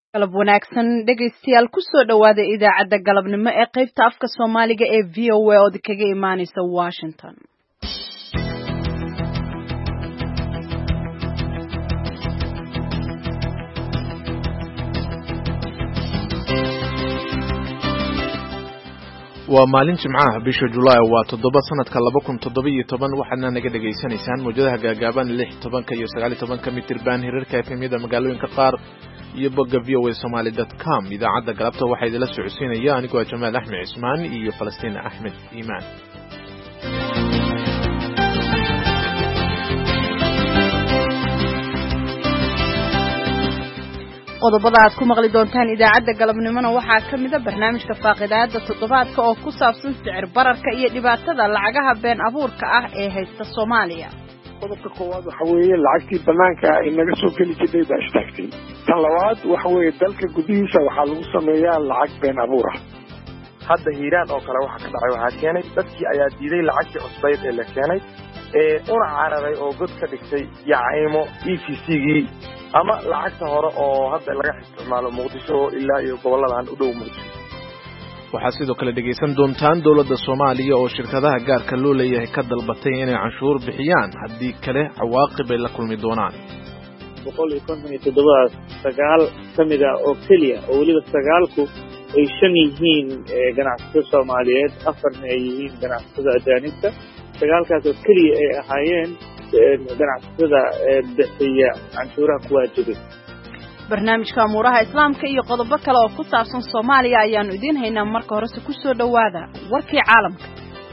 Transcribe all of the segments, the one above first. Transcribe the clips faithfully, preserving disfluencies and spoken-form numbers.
galab wanaagsan dhegaystayaal ku soo dhawaada idaacadda galabnimo ee qaybta afka Soomaaliga ee V O A oo kaga imaanaysa Washington. waa maalin jimcaha bisha July waa toddoba sanadka laba kun toddoba iyo toban waxaana naga dhageysanaysaan mowjadaha gaagaaban lix iyo toban iyo sagaal iyo toban mitir baan hirarka F M-yada magaalooyinka qaar iyo bogga v o a somali dot com idaacadda galabta waxaa idila socodsiinaya anigoo Jamaal Axmed Cismaan iyo Falastiin Axmed Iimaan. qodobada aad ku maqli doontaan idaacadda galabnimona waxaa ka mid ah barnaamijka faaqidaada toddobaadka oo ku saabsan sicir bararka iyo dhibaatada lacagaha been abuurka ah ee haysta Soomaaliya. qodobka koowaad waxa weeye lacagtii banaanka inaga soo geli jirtay baa istaagtay. tan labaad waxa weeye dalka gudihiisa waxaa lagu sameeyaa lacag been abuur ah. hadda hiiraan oo kale waxa ka dhacay waxaa keenay dadkii ayaa diiday lacagtii cusbayd ee la keenay ee una cararay oo god ka dhigtay yacaymo E T C-gii ama lacagta hore oo hadda laga isticmaalo Muqdisho ilaa iyo goboladan u dhow Muqdisho. waxaa sidoo kale dhegaysan doontaan dawladda Soomaaliya oo shirkadaha gaarka loo leeyahay ka dalbatay inay canshuur bixiyaan haddii kale cawaaqib ay la kulmi doonaan. boqol iyo konton iyo toddoba sagaal kamid ah oo kaliya oo waliba sagaalku ay shan yihiin ganacsatada Soomaaliyeed afarna ay yihiin ganacsatada ajaanibta sagaalkaas oo kaliya ay ahaayeen ganacsatada bixiya canshuuraha ku waajibay. barnaamijka amuuraha islaamka iyo qodobo kale oo ku saabsan Soomaaliya ayaanu idin haynaa marka horese ku soo dhawaada warkii caalamka.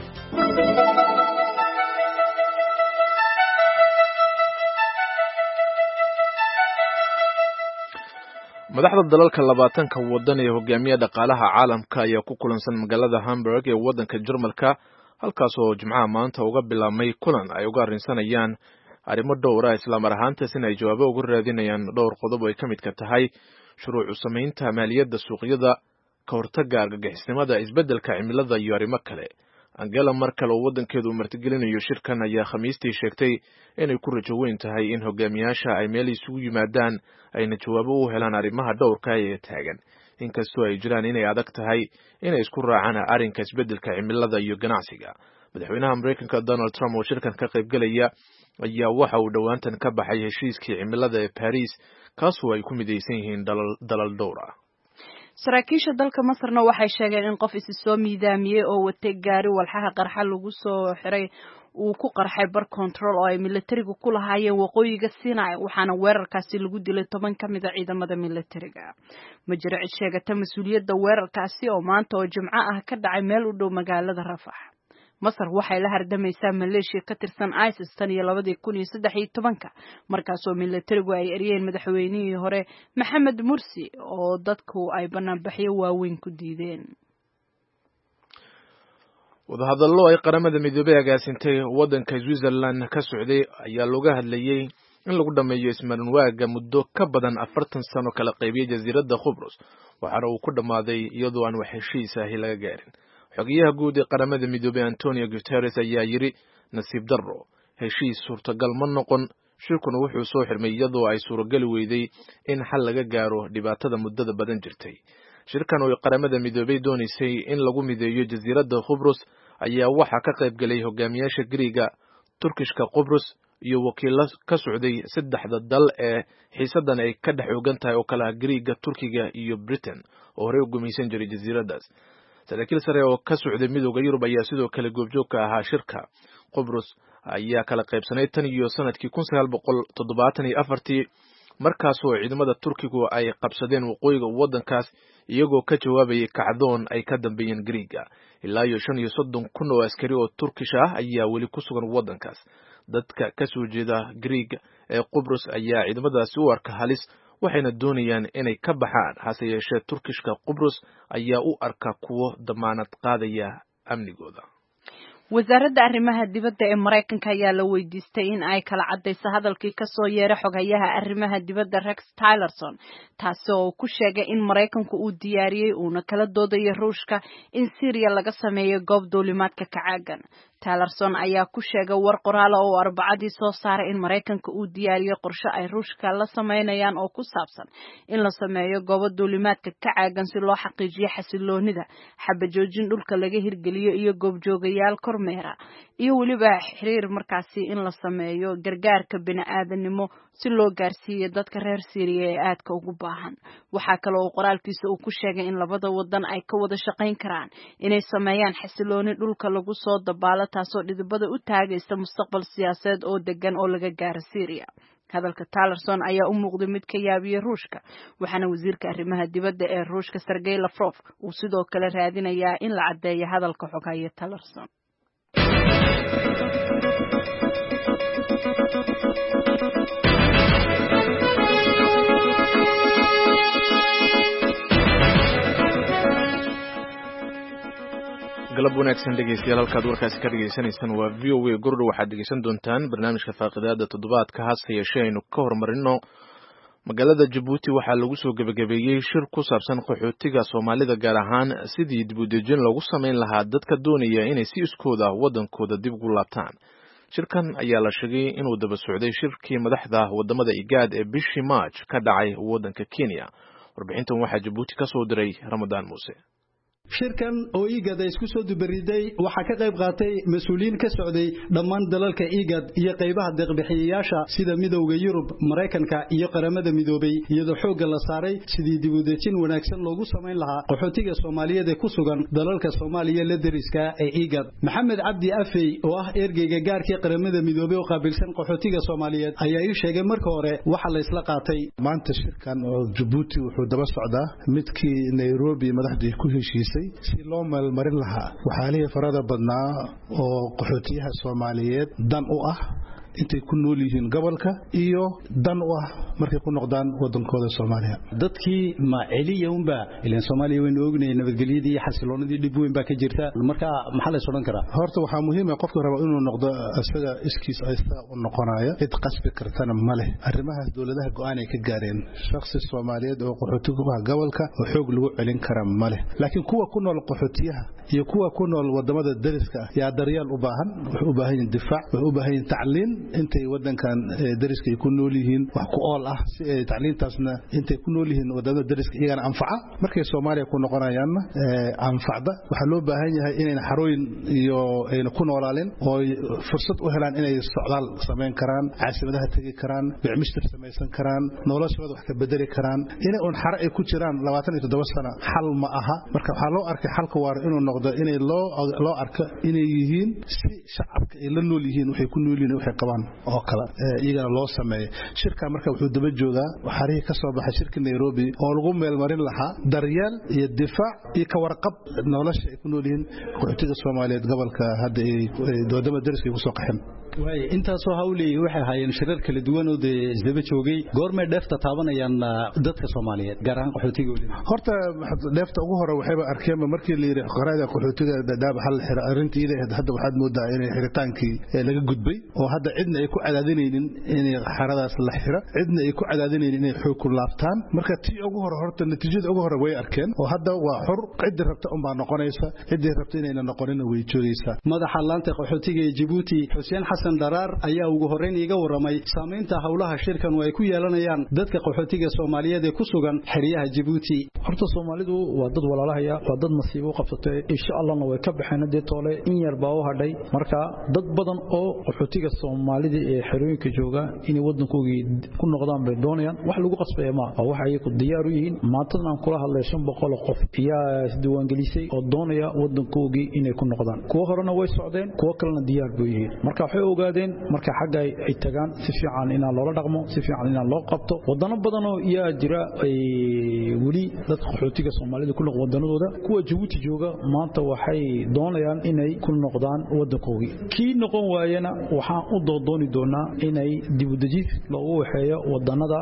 madaxda dalalka labaatanka wadan ee hogaamiya dhaqaalaha caalamka ayaa ku kulansan magaalada Hamburg ee wadanka Jarmalka halkaas oo jimcaha maanta uga bilaabmay kulan ay uga arrinsanayaan arrimo dhowr ah isla mar ahaantaas in ay jawaabo uga raadinayaan dhowr qodob oo ay ka mid ka tahay shuruuc u samaynta maaliyadda suuqyada ka hortagga argagixisnimada isbeddelka cimilada iyo arrimo kale. Angela Merkel oo wadankeedu martigelinayo shirkan ayaa Khamiistii sheegtay inay ku rajo weyn tahay in hogaamiyaasha ay meel isugu yimaadaan ayna jawaabo u helaan arrimaha dhowrka ee taagan inkastoo ay jiraan inay adag tahay inay isku raacaan arrinka isbeddelka cimilada iyo ganacsiga. madaxweynaha Mareykanka Donald Trump oo shirkan ka qaybgalaya ayaa waxa uu dhowaantan ka baxay heshiiskii cimilada ee Paris kaasoo ay ku midaysan yihiin dalal dhowr ah. saraakiisha dalka Masarna waxay sheegeen in qof is soo miidaamiyay oo watay gaari walxaha qarxa lagu soo xiray uu ku qarxay bar control oo ay militarigu ku lahaayeen waqooyiga Sinai waxaana weerarkaasi lagu dilay toban ka mid ah ciidamada militariga. ma jiro cid sheegata mas'uuliyadda weerarkaasi oo maanta oo Jimco ah ka dhacay meel u dhow magaalada Rafah. Masar waxay la hardamaysaa Malaysia ka tirsan ISIS tan iyo laba kun iyo saddex iyo toban markaas oo militarigu ay eriyeen madaxweynihii hore Maxamed Mursi oo dadku ay banaanbaxyo waaweyn ku diideen. wadahadallo ay qaramada midoobay agaasintay wadanka Switzerland ka socday ayaa looga hadlayay in lagu dhameeyo ismarinwaaga muddo ka badan afartan sano kala qaybiyay jasiiradda Qubrus waxaana uu ku dhamaaday iyadoo aan wax heshiis ah laga gaarin. xogayaha guud ee qaramada midoobay Antonio Guterres ayaa yiri nasiib darro heshiis suurtagal ma noqon shirkuna wuxuu soo xirmay iyadoo ay suuragali weyday in xal laga gaaro dhibaatada muddada badan jirtay. shirkan oo qaramada midoobay doonaysay in lagu mideeyo jasiiradda Qubrus ayaa waxa ka qayb galay hogaamiyaasha Greega, Turkishka Qubrus iyo wakiilo ka socday saddexda dal ee xiisadan ay ka dhex ogan tahay oo kala Greega, Turkiga iyo Britain oo hore u gumaysan jiray jasiiraddaas. saraakiil sare oo ka socday midowga Yurub ayaa sidoo kale goobjoog ka ahaa shirka. Qubrus ayaa kala qaybsanay tan iyo sanadkii kun sagaal boqol toddobaatan iyo afar markaas oo ciidamada Turkigu ay qabsadeen waqooyiga wadankaas iyagoo ka jawaabayay kacdoon ay ka dambeeyeen Greega. ilaa iyo shan iyo soddon kun oo askari oo Turkish ah ayaa weli ku sugan wadankaas. dadka ka soo jeeda Greega ee Qubrus ayaa ciidamadaasi u arka halis waxayna doonayaan inay ka baxaan hase yeeshee Turkishka Qubrus ayaa u arka kuwo damaanad qaadaya amnigooda. wasaaradda arrimaha dibadda ee Mareykanka ayaa la weydiistay in ay kala cadeyso hadalkii ka soo yeeray xogayaha arrimaha dibadda Rex Tillerson taasoo ku sheegay in Mareykanku uu diyaariyay uuna kala doodayo Ruushka in Syria laga sameeyo goob duulimaadka ka caagan. Tillerson ayaa ku sheegay war qoraal oo Arbacadii soo saaray in Mareykanka uu diyaariyay qorshe ay Ruushka la sameynayaan oo ku saabsan in la sameeyo goobo duulimaadka ka caagan si loo xaqiijiyo xasiloonida, xabajoojin dhulka laga hirgeliyo iyo goobjoogayaal kormeera, iyo waliba xiriir markaasi in la sameeyo gargaarka bini'aadanimo si loo gaarsiiyo dadka reer Syria ee aadka ugu baahan. Waxa kale oo qoraalkiisa uu ku sheegay in labada wadan ay ka wada shaqayn karaan inay sameeyaan xasilooni dhulka lagu soo dabaalo taasoo dhidibada u taagaysa mustaqbal siyaasadeed oo degan oo laga gaaro Syria. Hadalka Tillerson ayaa u muuqday mid ka yaabiyay Ruushka, waxaana wasiirka arrimaha dibadda ee Ruushka Sergey Lavrov uu sidoo kale raadinayaa in la cadeeyo hadalka xogaya Tillerson. galab wanaagsan dhegeystayaal halkaad warkaasi ka dhageysanaysaan waa V O A gordho waxaad dhegeysan doontaan barnaamijka faaqidaada toddobaadka hase yeeshee aynu ka horumarino magaalada Djibouti waxaa lagu soo gabagabeeyey shir ku saabsan qaxootiga Soomaalida gaar ahaan sidii dib u dejin lagu sameyn lahaa dadka doonaya inay si iskooda wadankooda dib ugu laabtaan. shirkan ayaa la sheegay inuu daba socday shirkii madaxda wadamada IGAD ee bishii March ka dhacay wadanka Kenya. warbixintan waxaa Djibouti ka soo diray Ramadaan Muuse. shirkan oo IGAD ay isku soo dubariday waxa ka qayb qaatay mas'uuliyiin ka socday dhammaan dalalka IGAD iyo qaybaha deeq-bixiyeyaasha sida Midowga Yurub, Mareykanka iyo qaramada midoobay iyadoo xoog la saaray sidii dib u dejin wanaagsan loogu sameyn lahaa qaxootiga Soomaaliyeed ee ku sugan dalalka Soomaaliya la deriska ee IGAD. Maxamed Cabdi Afey oo ah ergeyga gaarka qaramada midoobay oo qaabilsan qaxootiga Soomaaliyeed ayaa ii sheegay marka hore waxa la isla qaatay maanta shirkan oo Djibouti wuxuu daba socdaa midkii Nairobi madaxdii ku heshiisay si loo meelmarin lahaa waxaalihii farada badnaa oo qaxootiyaha Soomaaliyeed dan u ah intay ku nool yihiin gobolka iyo dan u ah markay ku noqdaan wadankooda Soomaaliya. dadkii ma celiya unba ilaan Soomaaliya way oognaay nabadgelyadii iyo xasiloonidii dib weyn baa ka jirta marka maxaa la soo karaa horta waxaa muhiim ah qofka raba inuu noqdo asaga iskiis aysta u noqonaaya cid qasbi kartana male arrimahaas dawladaha go'aan ay ka gaareen shakhsi Soomaaliyeed oo qaxootiga ah gobolka oo xoog lagu celin kara male laakiin kuwa ku nool qaxootiyaha iyo kuwa ku nool wadamada dariska yaa daryeel u baahan wuxuu u baahan yahay difaac wuxuu u baahan yahay tacliin intay wadankan dariska ay ku nool yihiin wax ku ool ah si ay tacliintaasna intay ku nool yihiin wadamada dariska iyagana anfaca markay Soomaaliya ku noqonayaan anfacda waxa loo baahan yahay inay xarooyin iyo ay ku noolaaleen oo fursad u helaan inay socdaal sameyn karaan caasimadaha tagi karaan bicmishtir sameeysan karaan noloshooda wax ka bedeli karaan inay un xaro ay ku jiraan labaatan iyo toddoba sano xal ma aha marka waxa loo arkay xalka waar inuu noqdo inay loo loo arko inay yihiin si shacabka ay la nool yihiin waxay ku nool yihiin waxay qabaan oo kala iyagana loo sameeyay shirka marka wuxuu daba joogaa waxaarihi ka soo baxay shirka Nairobi oo lagu meelmarin lahaa daryeel iyo difaac iyo ka warqab nolosha ay ku nool yihiin qaxootiga Soomaaliyeed gobolka hadda ay wadamada dariska ku soo qaxeen way intaas oo hawlay waxay hayeen shirar kala duwan oo isdaba joogay goorma dheefta taabanayaan dadka Soomaaliyeed gaar ahaan qaxootiga horta dheefta ugu hore waxay arkeen markii la yiri qaraada qaxootiga dadaab hal xira arintiida hadda waxaad moodaa inay xiritaankii laga gudbay oo hadda cidna ay ku cadaadinaynin inay xaradaas la xira cidna ay ku cadaadinaynin inay xoog ku laabtaan marka tii ugu hore horta natiijada ugu hore way arkeen oo hadda waa xur cid rabta um baa noqonaysa cid rabta inay noqonin way joogaysaa madaxa laanta qaxootiga ee Djibouti Xuseen Xasan Daraar ayaa ugu horeyn iga waramay saameynta hawlaha shirkan oo ay ku yeelanayaan dadka qaxootiga Soomaaliyeed ee ku sugan xiriyaha Djibouti horta Soomaalidu waa dad walaalahaya waa dad nasiib u qabsatay insha Allah way ka baxeen toole in yar baa u hadhay marka dad badan oo qaxootiga Soomaalida ee xirooyinka jooga inay wadankooda ku noqdaan bay doonayaan wax lagu qasbay ma waxa ay ku diyaar u yihiin maantadan aan kula hadlay shan boqol oo qof ayaa isdiiwaan gelisay oo doonaya wadankooda inay ku noqdaan kuwa horena way socdeen kuwa kalena diyaar buu yihiin marka waxay ogaadeen marka xagga ay tagaan si fiican in loo dhaqmo si fiican in loo qabto wadano badan oo yaa jira ay wali dad qaxootiga Soomaalida ku noqon wadanadooda kuwa Djibouti jooga maanta waxay doonayaan inay ku noqdaan wadankooda kii noqon waayana waxaan u kaloo dooni doonaa inay dib u dejin loogu waxeeyo wadanada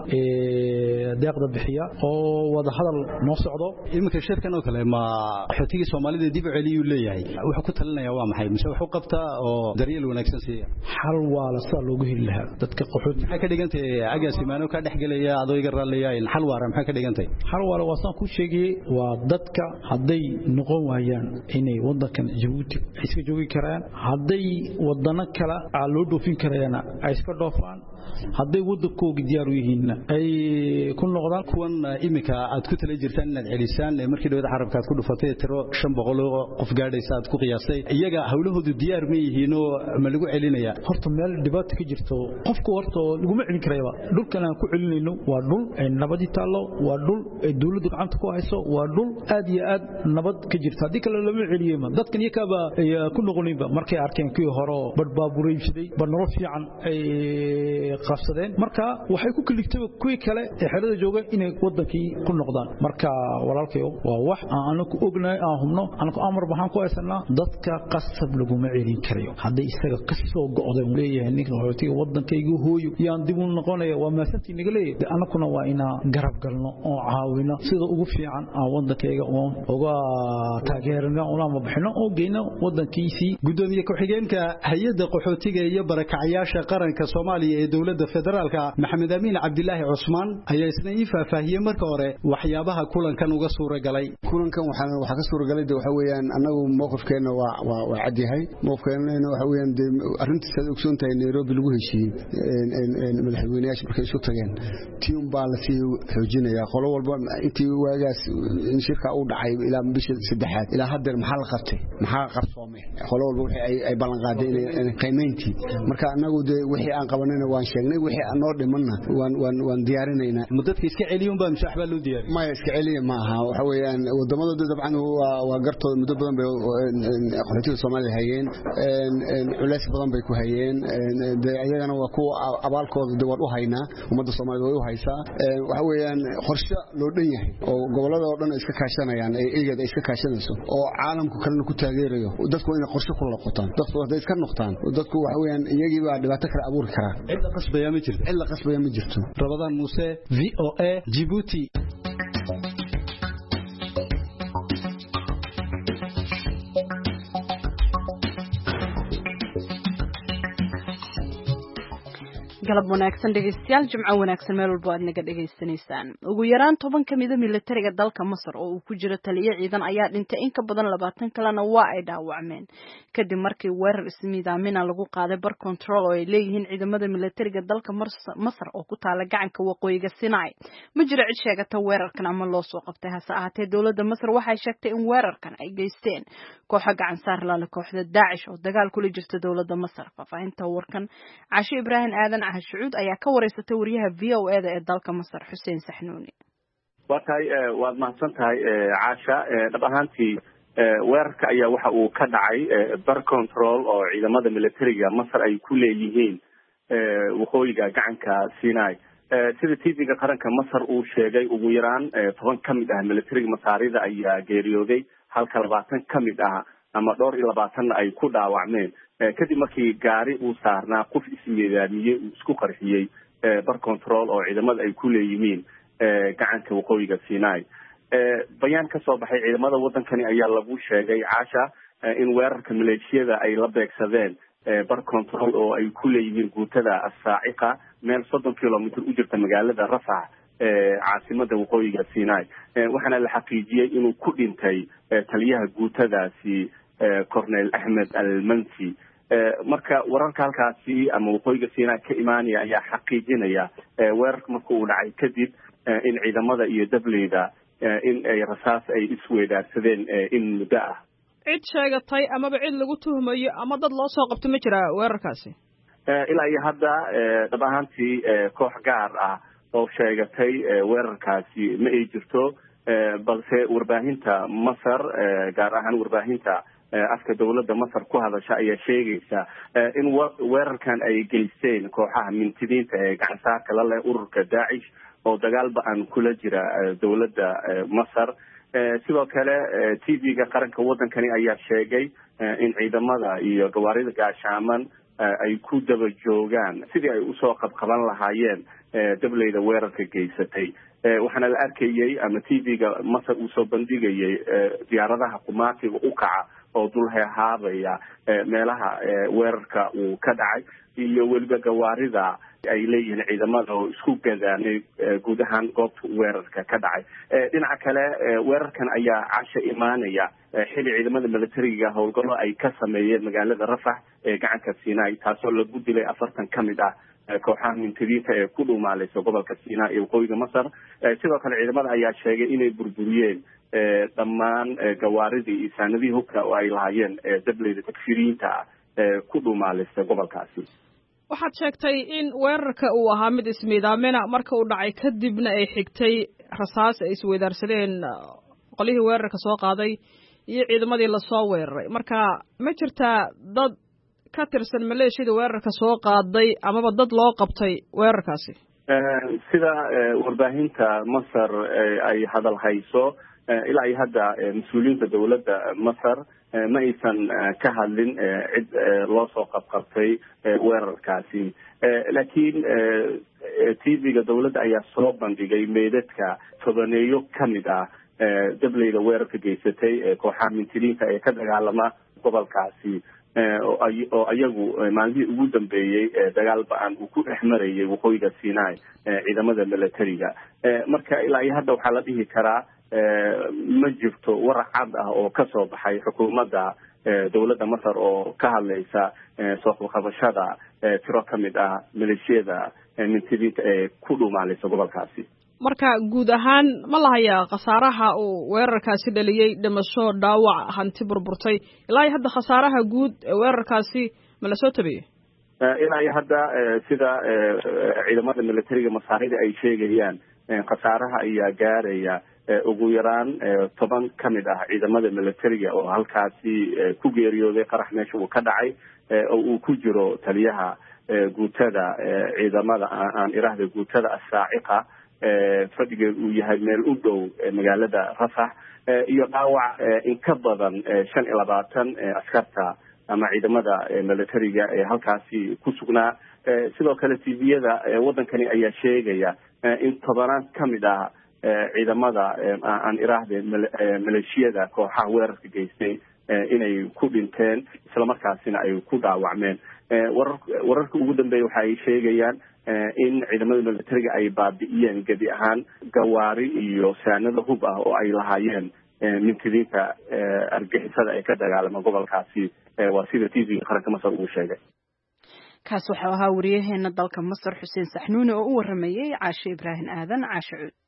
ee deeqda bixiya oo wada hadal noo socdo iminka shirkan oo kale ma xogtiga Soomaalida dib u celiyo leeyahay wuxuu ku talinaya waa maxay mise wuxuu qabtaa oo daryeel wanaagsan siiya hal waa la soo loogu heli lahaa dadka qaxood maxay ka dhigantay agaasimaano ka dhaxgalaya adooyga raaliyaa in hal waara maxay ka dhigantay hal waara waasan ku sheegay waa dadka haday noqon waayaan inay wadankan Djibouti iska joogi karaan haday wadana kale aan loo dhoofin karayna ay iska dhoofaan haday wadankooda diyaar u yihiin ay ku noqdaan kuwan imika aad ku tala jirtaan inaad celisaan markii dawladda carabka aad ku dhufatay tiro shan boqol oo qof gaadhaysa aad ku qiyaasay iyaga hawlahoodu diyaar ma yihiin oo ma lagu celinaya horta meel dhibaato ka jirto qofku horta lagu ma celin karayba dhulkan aan ku celinayno waa dhul ay nabadi taalo waa dhul ay dawladdu gacanta ku hayso waa dhul aad iyo aad nabad ka jirta hadii kale lama celiyo ma dadkan iyakaba ku noqonayba markay arkeen kii hore badbaabureysay banaro fiican ay qabsadeen marka waxay ku kaligtay kuwii kale ee xerada jooga inay wadankii ku noqdaan marka walaalkayo waa wax aan ku ognahay aan hubno aan ku amar baxan ku haysanaa dadka qasab lagu ma celin karayo haday isaga kasoo go'day leeyahay ninka xogtiga wadankaygu hooyo yaan dib u noqonayo waa maasantii niga leeyahay anakuna waa ina garab galno oo caawino sida ugu fiican aan wadankayga oo uga taageerno oo ma bixino oo geeyno wadankiisi gudoomiye ku xigeenka hay'adda qaxootiga iyo barakacayaasha qaranka Soomaaliya ee dawladda federaalka Maxamed Amiin Cabdilaahi Cusmaan ayaa isna ii faahfaahiyay marka hore waxyaabaha kulankan uga suura galay kulankan waxaan waxa ka suura galay waxa weeyaan anagu mowqifkeena waa waa cad yahay mowqifkeena waxa weeyaan arrintiisa aad ogsoon tahay Nairobi lagu heshiiyay in madaxweynayaasha markay isu tageen team baa la sii xoojinaya qolo walba intii waagaas in shirka uu dhacay ilaa bisha saddexaad ilaa hadda maxaa la qabtay maxaa qarsoomay qolo walba wixii ay ballan qaadeen in qiimeyntii marka anagu wixii aan qabanayna waan sheegnay wixii aan noo dhimanna waan waan waan diyaarinayna mudadka iska celiyun baa mashaax baa loo diyaariyay ma iska celiye ma aha waxa weeyaan wadamada dabcan waa waa gartooda muddo badan bay qaxootiga Soomaaliya hayeen een culays badan bay ku hayeen ayagana waa kuwa abaalkooda dawad u haynaa ummadda Soomaaliyeed way u haysaa waxa weeyaan qorshe loo dhan yahay oo gobolada oo dhan iska kaashanayaan ay eegada iska kaashanayso oo caalamku kalena ku taageerayo dadku inay qorshe ku noqotaan dadku haday iska noqdaan dadku waxa weeyaan iyagii baa dhibaato kala abuuri kara cid qasbaya ma jirto cid qasbaya ma jirto Ramadan Muuse V O A Djibouti galab wanaagsan dhegeystayaal jimco wanaagsan meel walba aad naga dhageysanaysaan ugu yaraan toban kamid ah militariga dalka Masar oo uu ku jiro taliye ciidan ayaa dhintay in ka badan labaatan kalena waa ay dhaawacmeen kadib markii weerar ismiidaamina lagu qaaday bar control oo ay leeyihiin ciidamada militariga dalka Masar oo ku taala gacanka waqooyiga Sinai ma jiro cid sheegata weerarkan ama loo soo qabtay hase ahaatee dawladda Masar waxay sheegtay in weerarkan ay geysteen kooxo gacan saar la leh kooxda Daesh oo dagaal kula jirta dawladda Masar faafahinta warkan Caashi Ibrahim Aadan Shuud ayaa ka wareysatay wariyaha V O A da ee dalka Masar Xuseen Saxnuuni waatay waad mahadsan tahay Caasha dhab ahaantii weerarka ayaa waxa uu ka dhacay bar control oo ciidamada militariga Masar ay ku leeyihiin waqooyiga gacanka Sinai sida T V-ga qaranka Masar uu sheegay ugu yaraan toban kamid ah militariga Masaarida ayaa geeriyooday halka labaatan kamid ah ama dhowr iyo labaatan ay ku dhaawacmeen kadib markii gaari uu saarnaa qof ismiidaamiyey uu isku qarxiyey bar control oo ciidamada ay ku leeyihiin gacanka waqooyiga Sinai bayaan ka soo baxay ciidamada wadankani ayaa lagu sheegay Caasha in weerarka maleeshiyada ay la beegsadeen bar control oo ay ku leeyihiin guutada as-saaciqa meel soddon kilomitir u jirta magaalada Rafah caasimada waqooyiga Sinai waxaana la xaqiijiyay inuu ku dhintay taliyaha guutadaasi Cornel Ahmed Al-Mansi marka wararka halkaasi ama waqooyiga Sinai ka imaanaya ayaa xaqiijinaya weerarka marka uu dhacay kadib in ciidamada iyo dableyda in ay rasaas ay isweedaarsadeen in muddo ah cid sheegatay amaba cid lagu tuhmayo ama dad loo soo qabto ma jira weerarkaasi ilaa iyo hadda dhab ahaantii koox gaar ah oo sheegatay weerarkaasi ma ay jirto balse warbaahinta Masar gaar ahaan warbaahinta afka dawladda Masar ku hadasha ayaa sheegaysa in weerarkan ay geysteen kooxaha mintidiinta ee gacan saarka la leh ururka Daesh oo dagaal ba'an kula jira dawladda Masar sidoo kale T V-ga qaranka wadankani ayaa sheegay in ciidamada iyo gawaarida gaashaaman ay ku daba joogaan sidii ay usoo qabqaban lahaayeen dableyda weerarka geysatay. waxaana la arkayey ama t v-ga masar uu soo bandhigayay diyaaradaha qumaatiga u kaca oo dul heehaabaya meelaha weerarka uu ka dhacay iyo weliba gawaarida ay leeyihiin ciidamada oo isku gadaanay guud ahaan goobta weerarka ka dhacay. dhinaca kale weerarkan ayaa casha imaanaya xili ciidamada militariga howlgallo ay ka sameeyeen magaalada Rafah ee gacanka Sinai, taasoo lagu dilay afartan ka mid ah kooxaha mintidiinta ee ku dhumaalaysa gobolka Sinai ee waqooyiga Masar. sidoo kale ciidamada ayaa sheegay inay burburiyeen dhammaan gawaaridii iyo saanadihii hubka oo ay lahaayeen dableyda takfiriinta ee ku dhumaalaysa gobolkaasi. waxaad sheegtay in weerarka uu ahaa mid ismiidaamina marka uu dhacay kadibna ay xigtay rasaas ay isweydaarsadeen qolihii weerarka soo qaaday iyo ciidamadii lasoo weeraray. marka ma jirtaa dad ka tirsan maleeshiyada weerarka soo qaaday amaba dad loo qabtay weerarkaasi? sida warbaahinta Masar ay hadal hayso ilaa iyo hadda mas-uuliyiinta dowladda Masar ma aysan ka hadlin cid loo soo qabqabtay weerarkaasi. laakiin t v-ga dowladda ayaa soo bandhigay meydadka tobaneeyo ka mid ah dableyda weerarka geysatay kooxaha mintidiinta ee ka dagaalama gobolkaasi oo ayagu maalmihii ugu dambeeyey dagaal ba-an uu ku dhex marayay waqooyiga Sinai ciidamada militariga. marka ilaa iyo hadda waxaa la dhihi karaa ma jirto warac cad ah oo ka soo baxay xukuumadda dowladda Masar oo ka hadlaysa soo qabashada tiro ka mid ah maleeshiyada mintidiinta ee ku dhumaalaysa gobolkaasi. marka guud ahaan ma lahayaa khasaaraha uu weerarkaasi dhaliyey dhimasho, dhaawac, hanti burburtay? ilaa iyo hadda khasaaraha guud ee weerarkaasi ma la soo tabiyey? ilaa iyo hadda sida ciidamada militariga masaarida ay sheegayaan khasaaraha ayaa gaaraya ugu yaraan toban ka mid ah ciidamada militariga oo halkaasi ku geeriyooday qarax meesha uu ka dhacay oo uu ku jiro taliyaha guutada ciidamada aan iraahda guutada as-saaciqa fadhigeed uu yahay meel u dhow magaalada Rafah, iyo dhaawac in ka badan shan iyo labaatan askarta ama ciidamada militariga ee halkaasi ku sugnaa. sidoo kale t v-yada wadankani ayaa sheegaya in tobanaan ka mid ah ciidamada aan iraahde maleeshiyada kooxaha weerarka geystay inay ku dhinteen islamarkaasina ay ku dhaawacmeen. warar wararka ugu dambeeya waxa ay sheegayaan in ciidamada militariga ay baabi'iyeen gebi ahaan gawaari iyo saanado hub ah oo ay lahaayeen mintidiinta argixisada ee ka dagaalama gobolkaasi. waa sida t v-ga qaranka Masar uu sheegay. kaas wuxuu ahaa wariyaheena dalka Masar Xuseen Saxnuuni oo u waramayay Caashe Ibraahin Aadan. Caashe Cuud.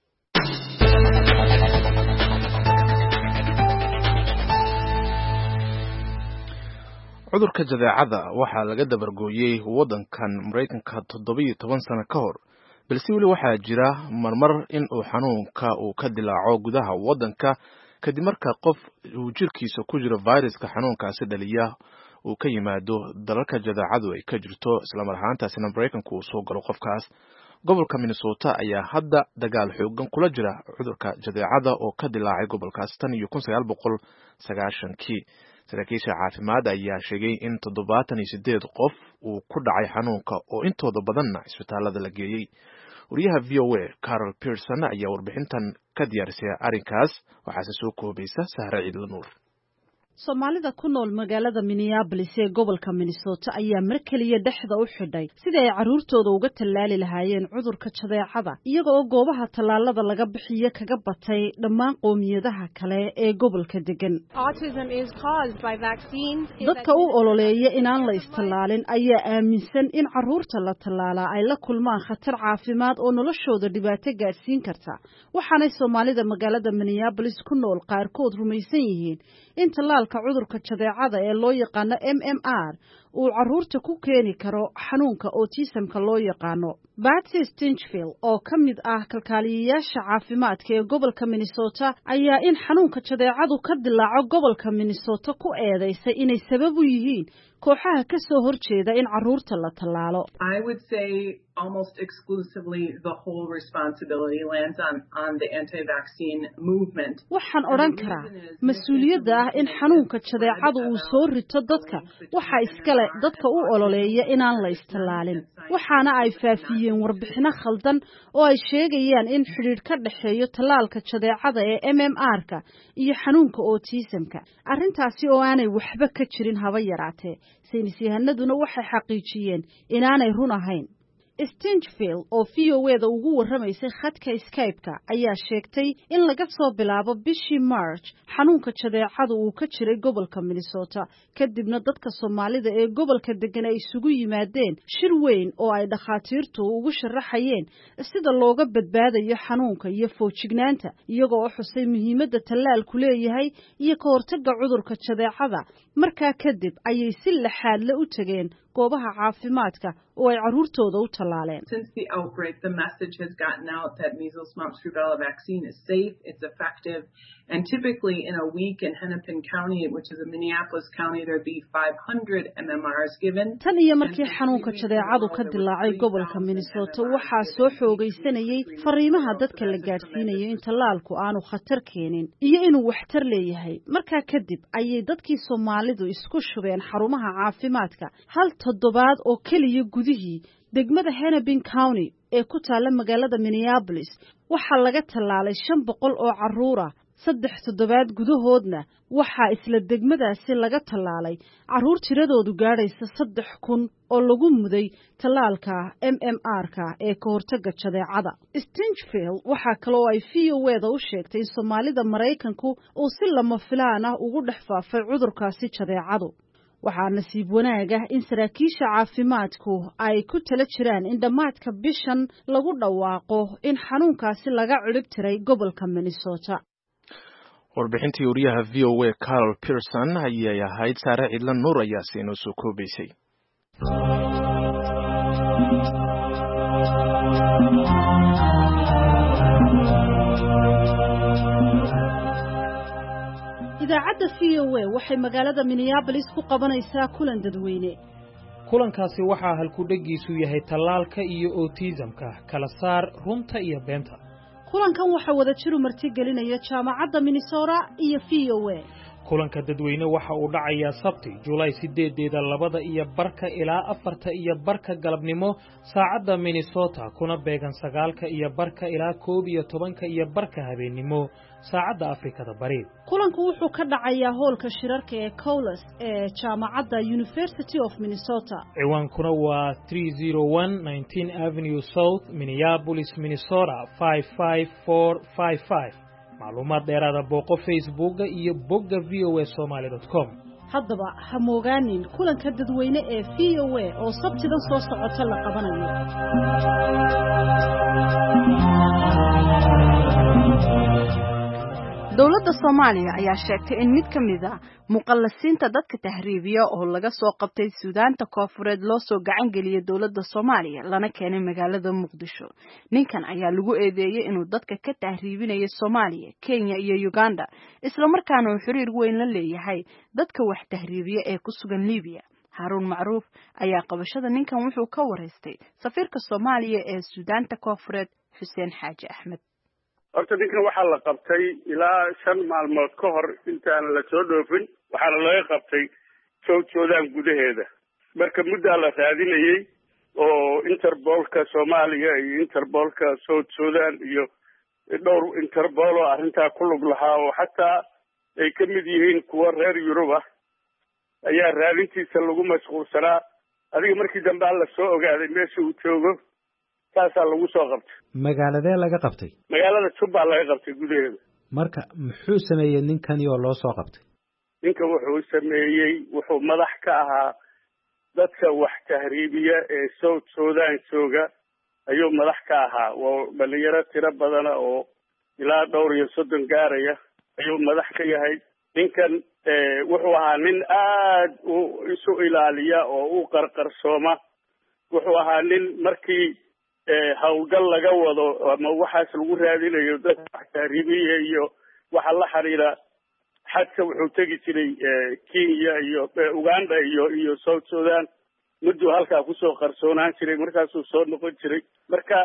cudurka jadeecada waxaa laga dabargooyey waddankan Mareykanka toddobiyo toban sano ka hor, balse weli waxaa jira marmar in uu xanuunka uu ka dilaaco gudaha waddanka kadib marka qof uu jirkiisa ku jiro viruska xanuunkaasi dhaliya uu ka yimaado dalalka jadeecadu ay ka jirto, isla mar ahaantaasina Mareykanku uu soo galo qofkaas. gobolka Minnesota ayaa hadda dagaal xoogan kula jira cudurka jadeecada oo ka dilaacay gobolkaas tan iyo kun sagaal boqol sagaashankii. saraakiisha caafimaad ayaa sheegay in toddobaatan iyo sideed qof uu ku dhacay xanuunka oo intooda badanna isbitaalada la geeyey. wariyaha v o a Carol Pearson ayaa warbixintan ka diyaarisay arrinkaas, waxaase soo koobaysa Sahra Ciidla Nuur. Soomaalida ku nool magaalada Minneapolis ee gobolka Minnesota ayaa mar kaliya dhexda u xidhay sida ay caruurtooda uga tallaali lahaayeen cudurka jadeecada, iyaga oo goobaha tallaalada laga bixiyo kaga batay dhammaan qoomiyadaha kale ee gobolka degan. Dadka u ololeeya inaan la istallaalin ayaa aaminsan in caruurta la tallaalaa ay la kulmaan khatar caafimaad oo noloshooda dhibaato gaadhsiin karta, waxaanay Soomaalida magaalada Minneapolis ku nool qaarkood rumaysan yihiin in tallaalka cudurka jadeecada ee loo yaqaano M M R uu caruurta ku keeni karo xanuunka autismka loo yaqaano. Patsy Stinchfield oo ka mid ah kalkaaliyayaasha caafimaadka ee gobolka Minnesota ayaa in xanuunka jadeecadu ka dilaaco gobolka Minnesota ku eedeysay inay sabab u yihiin kooxaha ka soo horjeeda in caruurta la tallaalo. I would say almost exclusively the whole responsibility lands on on the anti-vaccine movement. Waxaan oran karaa mas'uuliyadda ah in xanuunka jadeecadu uu soo rito dadka waxa iskale leh dadka u ololeeya inaan la istallaalin waxaana ay faafiyeen warbixino khaldan oo ay sheegayaan in xidhiidh ka dhexeeyo tallaalka jadeecada ee M M R-ka iyo xanuunka autism-ka arrintaasi oo aanay waxba ka jirin haba yaraatee saynis yahanaduna waxay xaqiijiyeen inaanay run ahayn Stinchfield oo V O A da ugu warramaysay khadka Skype-ka ayaa sheegtay in laga soo bilaabo bishii March xanuunka jadeecadu uu ka jiray gobolka Minnesota kadibna dadka Soomaalida ee gobolka degan ay isugu yimaadeen shir weyn oo ay dhakhaatiirtu ugu sharaxayeen sida looga badbaadayo xanuunka iyo foojignaanta iyagoo oo xusay muhiimadda tallaalku leeyahay iyo ka hortagga cudurka jadeecada markaa kadib ayay si laxaad la u tageen goobaha caafimaadka oo ay caruurtooda u tallaaleen. Since the outbreak, the message has gotten out that measles, mumps, rubella vaccine is safe, it's effective, and typically in a week in Hennepin County, which is a Minneapolis county, there'd be five hundred M M Rs given. Tan iyo markii xanuunka jadeecadu ka dilaacay gobolka Minnesota waxaa soo xoogaysanayay fariimaha dadka la gaarsiinayo in tallaalku aanu khatar keenin iyo inuu waxtar leeyahay. Markaa kadib ayay dadkii Soomaalidu isku shubeen xarumaha caafimaadka hal toddobaad oo kaliya gudihii degmada Hennepin County ee ku taala magaalada Minneapolis waxaa laga tallaalay shan boqol oo carruur ah saddex toddobaad gudahoodna waxaa isla degmadaasi laga tallaalay carruur tiradoodu gaadhaysa saddex kun oo lagu muday tallaalka M M R-ka ee ka hortagga jadeecada. Stinchfield waxaa kaloo ay V O A da u sheegtay in Soomaalida Maraykanku uu si lama filaan ah ugu dhex faafay cudurkaasi jadeecadu. waxaa nasiib wanaag ah in saraakiisha caafimaadku ay ku tala jiraan in dhammaadka bishan lagu dhawaaqo in xanuunkaasi laga cirib tiray gobolka Minnesota. warbixintii wariyaha V O A Carol Pearson ayay ahayd Saare Cidlan Nuur ayaa siinoo soo koobaysay. idaacadda V O A waxay magaalada Minneapolis ku qabanaysaa kulan dadweyne. kulankaasi waxaa halku-dhagiisu yahay tallaalka iyo autism-ka kala saar runta iyo beenta. kulankan waxaa wada jiru martigelinaya jaamacadda Minnesota iyo V O A. kulanka dadweyne waxa uu dhacayaa Sabti July sideedeeda labada iyo barka ilaa afarta iyo barka galabnimo saacadda Minnesota kuna beegan sagaalka iyo barka ilaa koob iyo tobanka iyo barka habeenimo saacadda Afrikada Bari. kulanku wuxuu ka dhacayaa hoolka shirarka ee Cowles ee jaamacadda University of Minnesota. ciwaankuna waa three oh one nineteenth Avenue South, Minneapolis, Minnesota five five four five five. macluumaad dheeraada booqo Facebook iyo bogga v o a somali dot com. haddaba ha moogaanin kulanka dadweyne ee V O A oo Sabtida soo socota la qabanayo. dowladda Soomaaliya ayaa sheegtay in mid ka mid ah muqallasiinta dadka tahriibiya oo laga soo qabtay Suudaanta Koonfureed loo soo gacan geliyay dowladda Soomaaliya lana keenay magaalada Muqdisho. ninkan ayaa lagu eedeeyay inuu dadka ka tahriibinayo Soomaaliya, Kenya iyo Uganda, isla markaana uu xiriir weyn la leeyahay dadka wax tahriibiya ee ku sugan Liibiya. Harun Macruuf ayaa qabashada ninkan wuxuu ka wareystay safiirka Soomaaliya ee Suudaanta Koonfureed Xuseen Xaaji Axmed. horta ninkan waxaa la qabtay ilaa shan maalmood ka hor intaan la soo dhoofin waxaana laga qabtay South Sudan gudaheeda. marka muddaa la raadinayay oo Interpolka Soomaaliya iyo Interpolka South Sudan iyo dhowr Interpol oo arrintaa ku lug lahaa oo xataa ay ka mid yihiin kuwa reer Yurub ah ayaa raadintiisa lagu mashquulsanaa. adiga markii dambe la soo ogaaday meesha uu joogo saasaa lagu soo qabtay. magaaladee laga qabtay? magaalada Juba laga qabtay gudaheeda. marka muxuu sameeyay ninkani oo loo soo qabtay? ninkan wuxuu sameeyey wuxuu madax ka ahaa dadka wax tahriibiya ee South Sudan jooga ayuu madax ka ahaa. waa dhalinyaro tiro badan oo ilaa dhowr iyo soddon gaaraya ayuu madax ka yahay. ninkan wuxuu ahaa nin aad u isu ilaaliya oo u qarqarsooma. wuxuu ahaa nin markii hawlgal laga wado ama waxaas lagu raadinayo dadka wax tahriibiya iyo waxa la xiriira xadka wuxuu tegi jiray Kenya iyo Uganda iyo iyo South Sudan muddo halkaa kusoo qarsoonaan jiray markaasuu soo noqon jiray. marka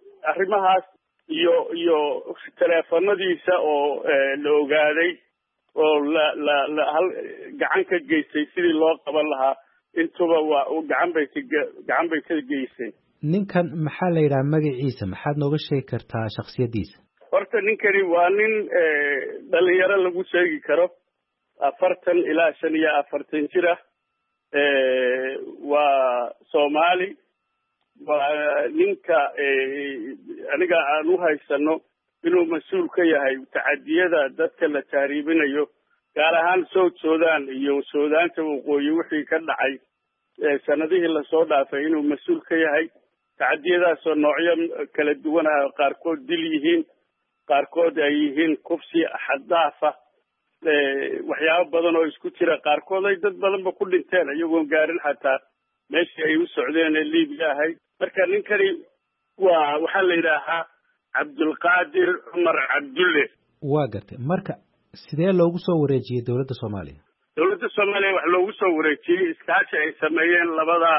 arrimahaas iyo iyo teleefanadiisa oo la ogaaday oo la la la hal gacan ka geystay sidii loo qaban lahaa intuba waa gacan bay gacan bay ka geysay. ninkan maxaa la yidhaha magaciisa maxaad nooga sheegi kartaa shakhsiyadiisa? horta ninkani waa nin dhalinyaro lagu sheegi karo afartan ilaa shan iyo afartan jir ah. waa Soomaali, waa ninka aniga aan u haysano inuu mas-uul ka yahay tacadiyada dadka la taariibinayo, gaar ahaan South Sudan iyo Suudaanta waqooyi wixii ka dhacay sanadihii lasoo dhaafay inuu mas-uul ka yahay. tacadiyadaasoo noocyo kala duwan ah, qaarkood dil yihiin, qaarkood ay yihiin kufsi xad-daaf ah, waxyaabo badan oo isku jira. qaarkood ay dad badanba ku dhinteen iyagoon gaarin xataa meeshii ay u socdeen ee Liibiya ahayd. marka ninkani waa waxaa la yidhaahaa Cabdulqaadir Cumar Cabdulle. waa gartay. marka sidee loogu soo wareejiyey dowladda Soomaaliya? dowladda Soomaaliya wax loogu soo wareejiyey iskaashi ay sameeyeen labada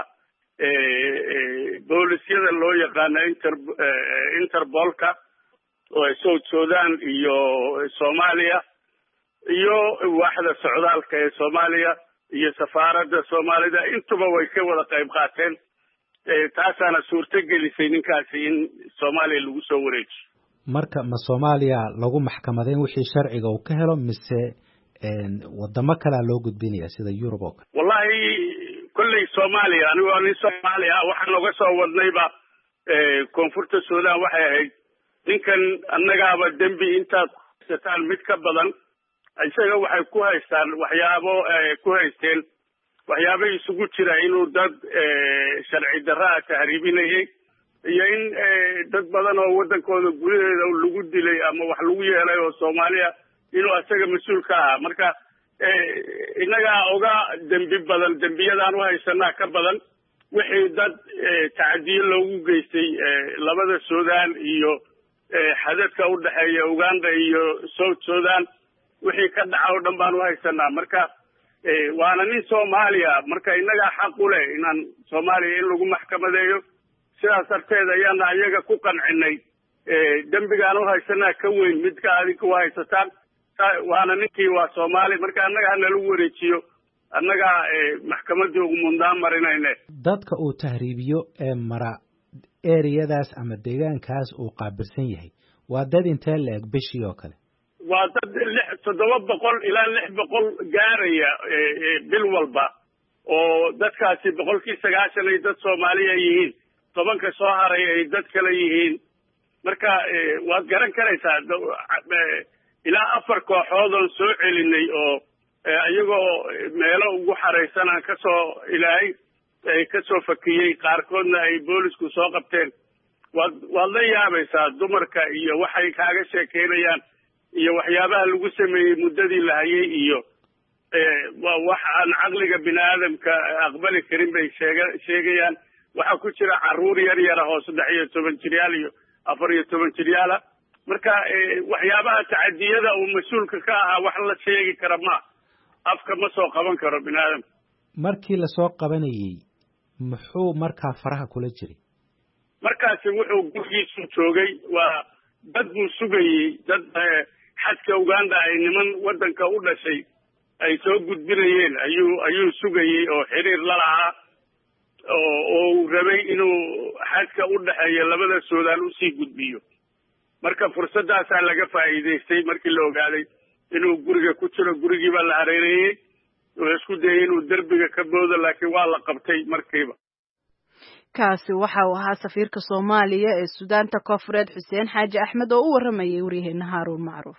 boolisyada loo yaqaano inter interbolka oo South Sudan iyo Soomaaliya, iyo waaxda socdaalka ee Soomaaliya iyo safaaradda Soomaalida, intuba way ka wada qayb qaateen. taasaana suurto gelisay ninkaasi in Soomaaliya lagu soo wareejiyo. marka ma Soomaaliya lagu maxkamadeyn wixii sharciga uu ka helo mise wadamo kale loo gudbinaya sida Yurub oo kale? wallahi kulley Soomaaliya anigu nin Soomaaliya waxaan uga soo wadnayba koonfurta Suudaan waxay ahayd ninkan annagaaba dembi intaad haysataan mid ka badan isaga waxay ku haystaan waxyaabo ku haysteen waxyaabo isugu jira inuu dad sharci darraa tahriibinayay iyo in dad badan oo wadankooda gudaheeda lagu dilay ama wax lagu yeelay oo Soomaaliya inuu asaga mas-uul ka ahaa. marka innagaa oga dembi badan dembiyadaan u haysanaa ka badan wixii dad tacadiyo loogu geystay labada Suudaan iyo xadadka u dhexeeya Uganda iyo South Sudan wixii ka dhaca oo dhan baan u haysanaa. marka waana nin Soomaaliya, marka innagaa xaq u leh inaan Soomaaliya in lagu maxkamadeeyo. sidaas darteed ayaana ayaga ku qancinay dembigaan u haysanaa ka weyn midka adinku u haysataan. waana ninkii waa Soomaali, marka annaga ha nalagu wareejiyo, annaga maxkamadda ugu mundaan marinayne. dadka uu tahriibiyo ee mara ereyadaas ama deegaankaas uu qaabilsan yahay waa dad intee la-eg bishii oo kale? waa dad lix toddoba boqol ilaa lix boqol gaaraya bil walba, oo dadkaasi boqolkii sagaashan ay dad Soomaaliya yihiin, tobanka soo haray ay dad kale yihiin. marka waad garan karaysaa ilaa afar kooxood oon soo celinay oo iyagoo meelo ugu xaraysan aan ka soo ilaahay ay ka soo fakiyey, qaarkoodna ay boolisku soo qabteen. waad waad la yaabaysaa dumarka iyo waxay kaaga sheekeynayaan iyo waxyaabaha lagu sameeyey muddadii la hayay iyo wax aan caqliga bini aadamka aqbali karin bay sheega sheegayaan. waxaa ku jira carruur yar yara oo saddex iyo toban jiryaal iyo afar iyo toban jiryaala. marka waxyaabaha tacadiyada uu mas-uulka ka ahaa wax la sheegi kara ma afka ma soo qaban karo bini aadamka. markii lasoo qabanayey muxuu markaa faraha kula jiray? markaasi wuxuu gurigiisu joogay, waa dad buu sugayey, dad xadka Uganda ay niman wadanka u dhashay ay soo gudbinayeen ayuu ayuu sugayey oo xiriir la lahaa oo uu rabay inuu xadka u dhexeeya labada Suudaan usii gudbiyo. marka fursadaasaa laga faa'iidaystay markii la ogaaday inuu guriga ku jiro. gurigii baa la hareereeyey, wuxuu isku dayay inuu derbiga ka boodo laakiin waa la qabtay markiiba. kaasi waxa uu ahaa safiirka Soomaaliya ee Suudaanta Koonfureed Xuseen Xaaji Axmed oo u waramayay waryaheena Haaruun Macruuf.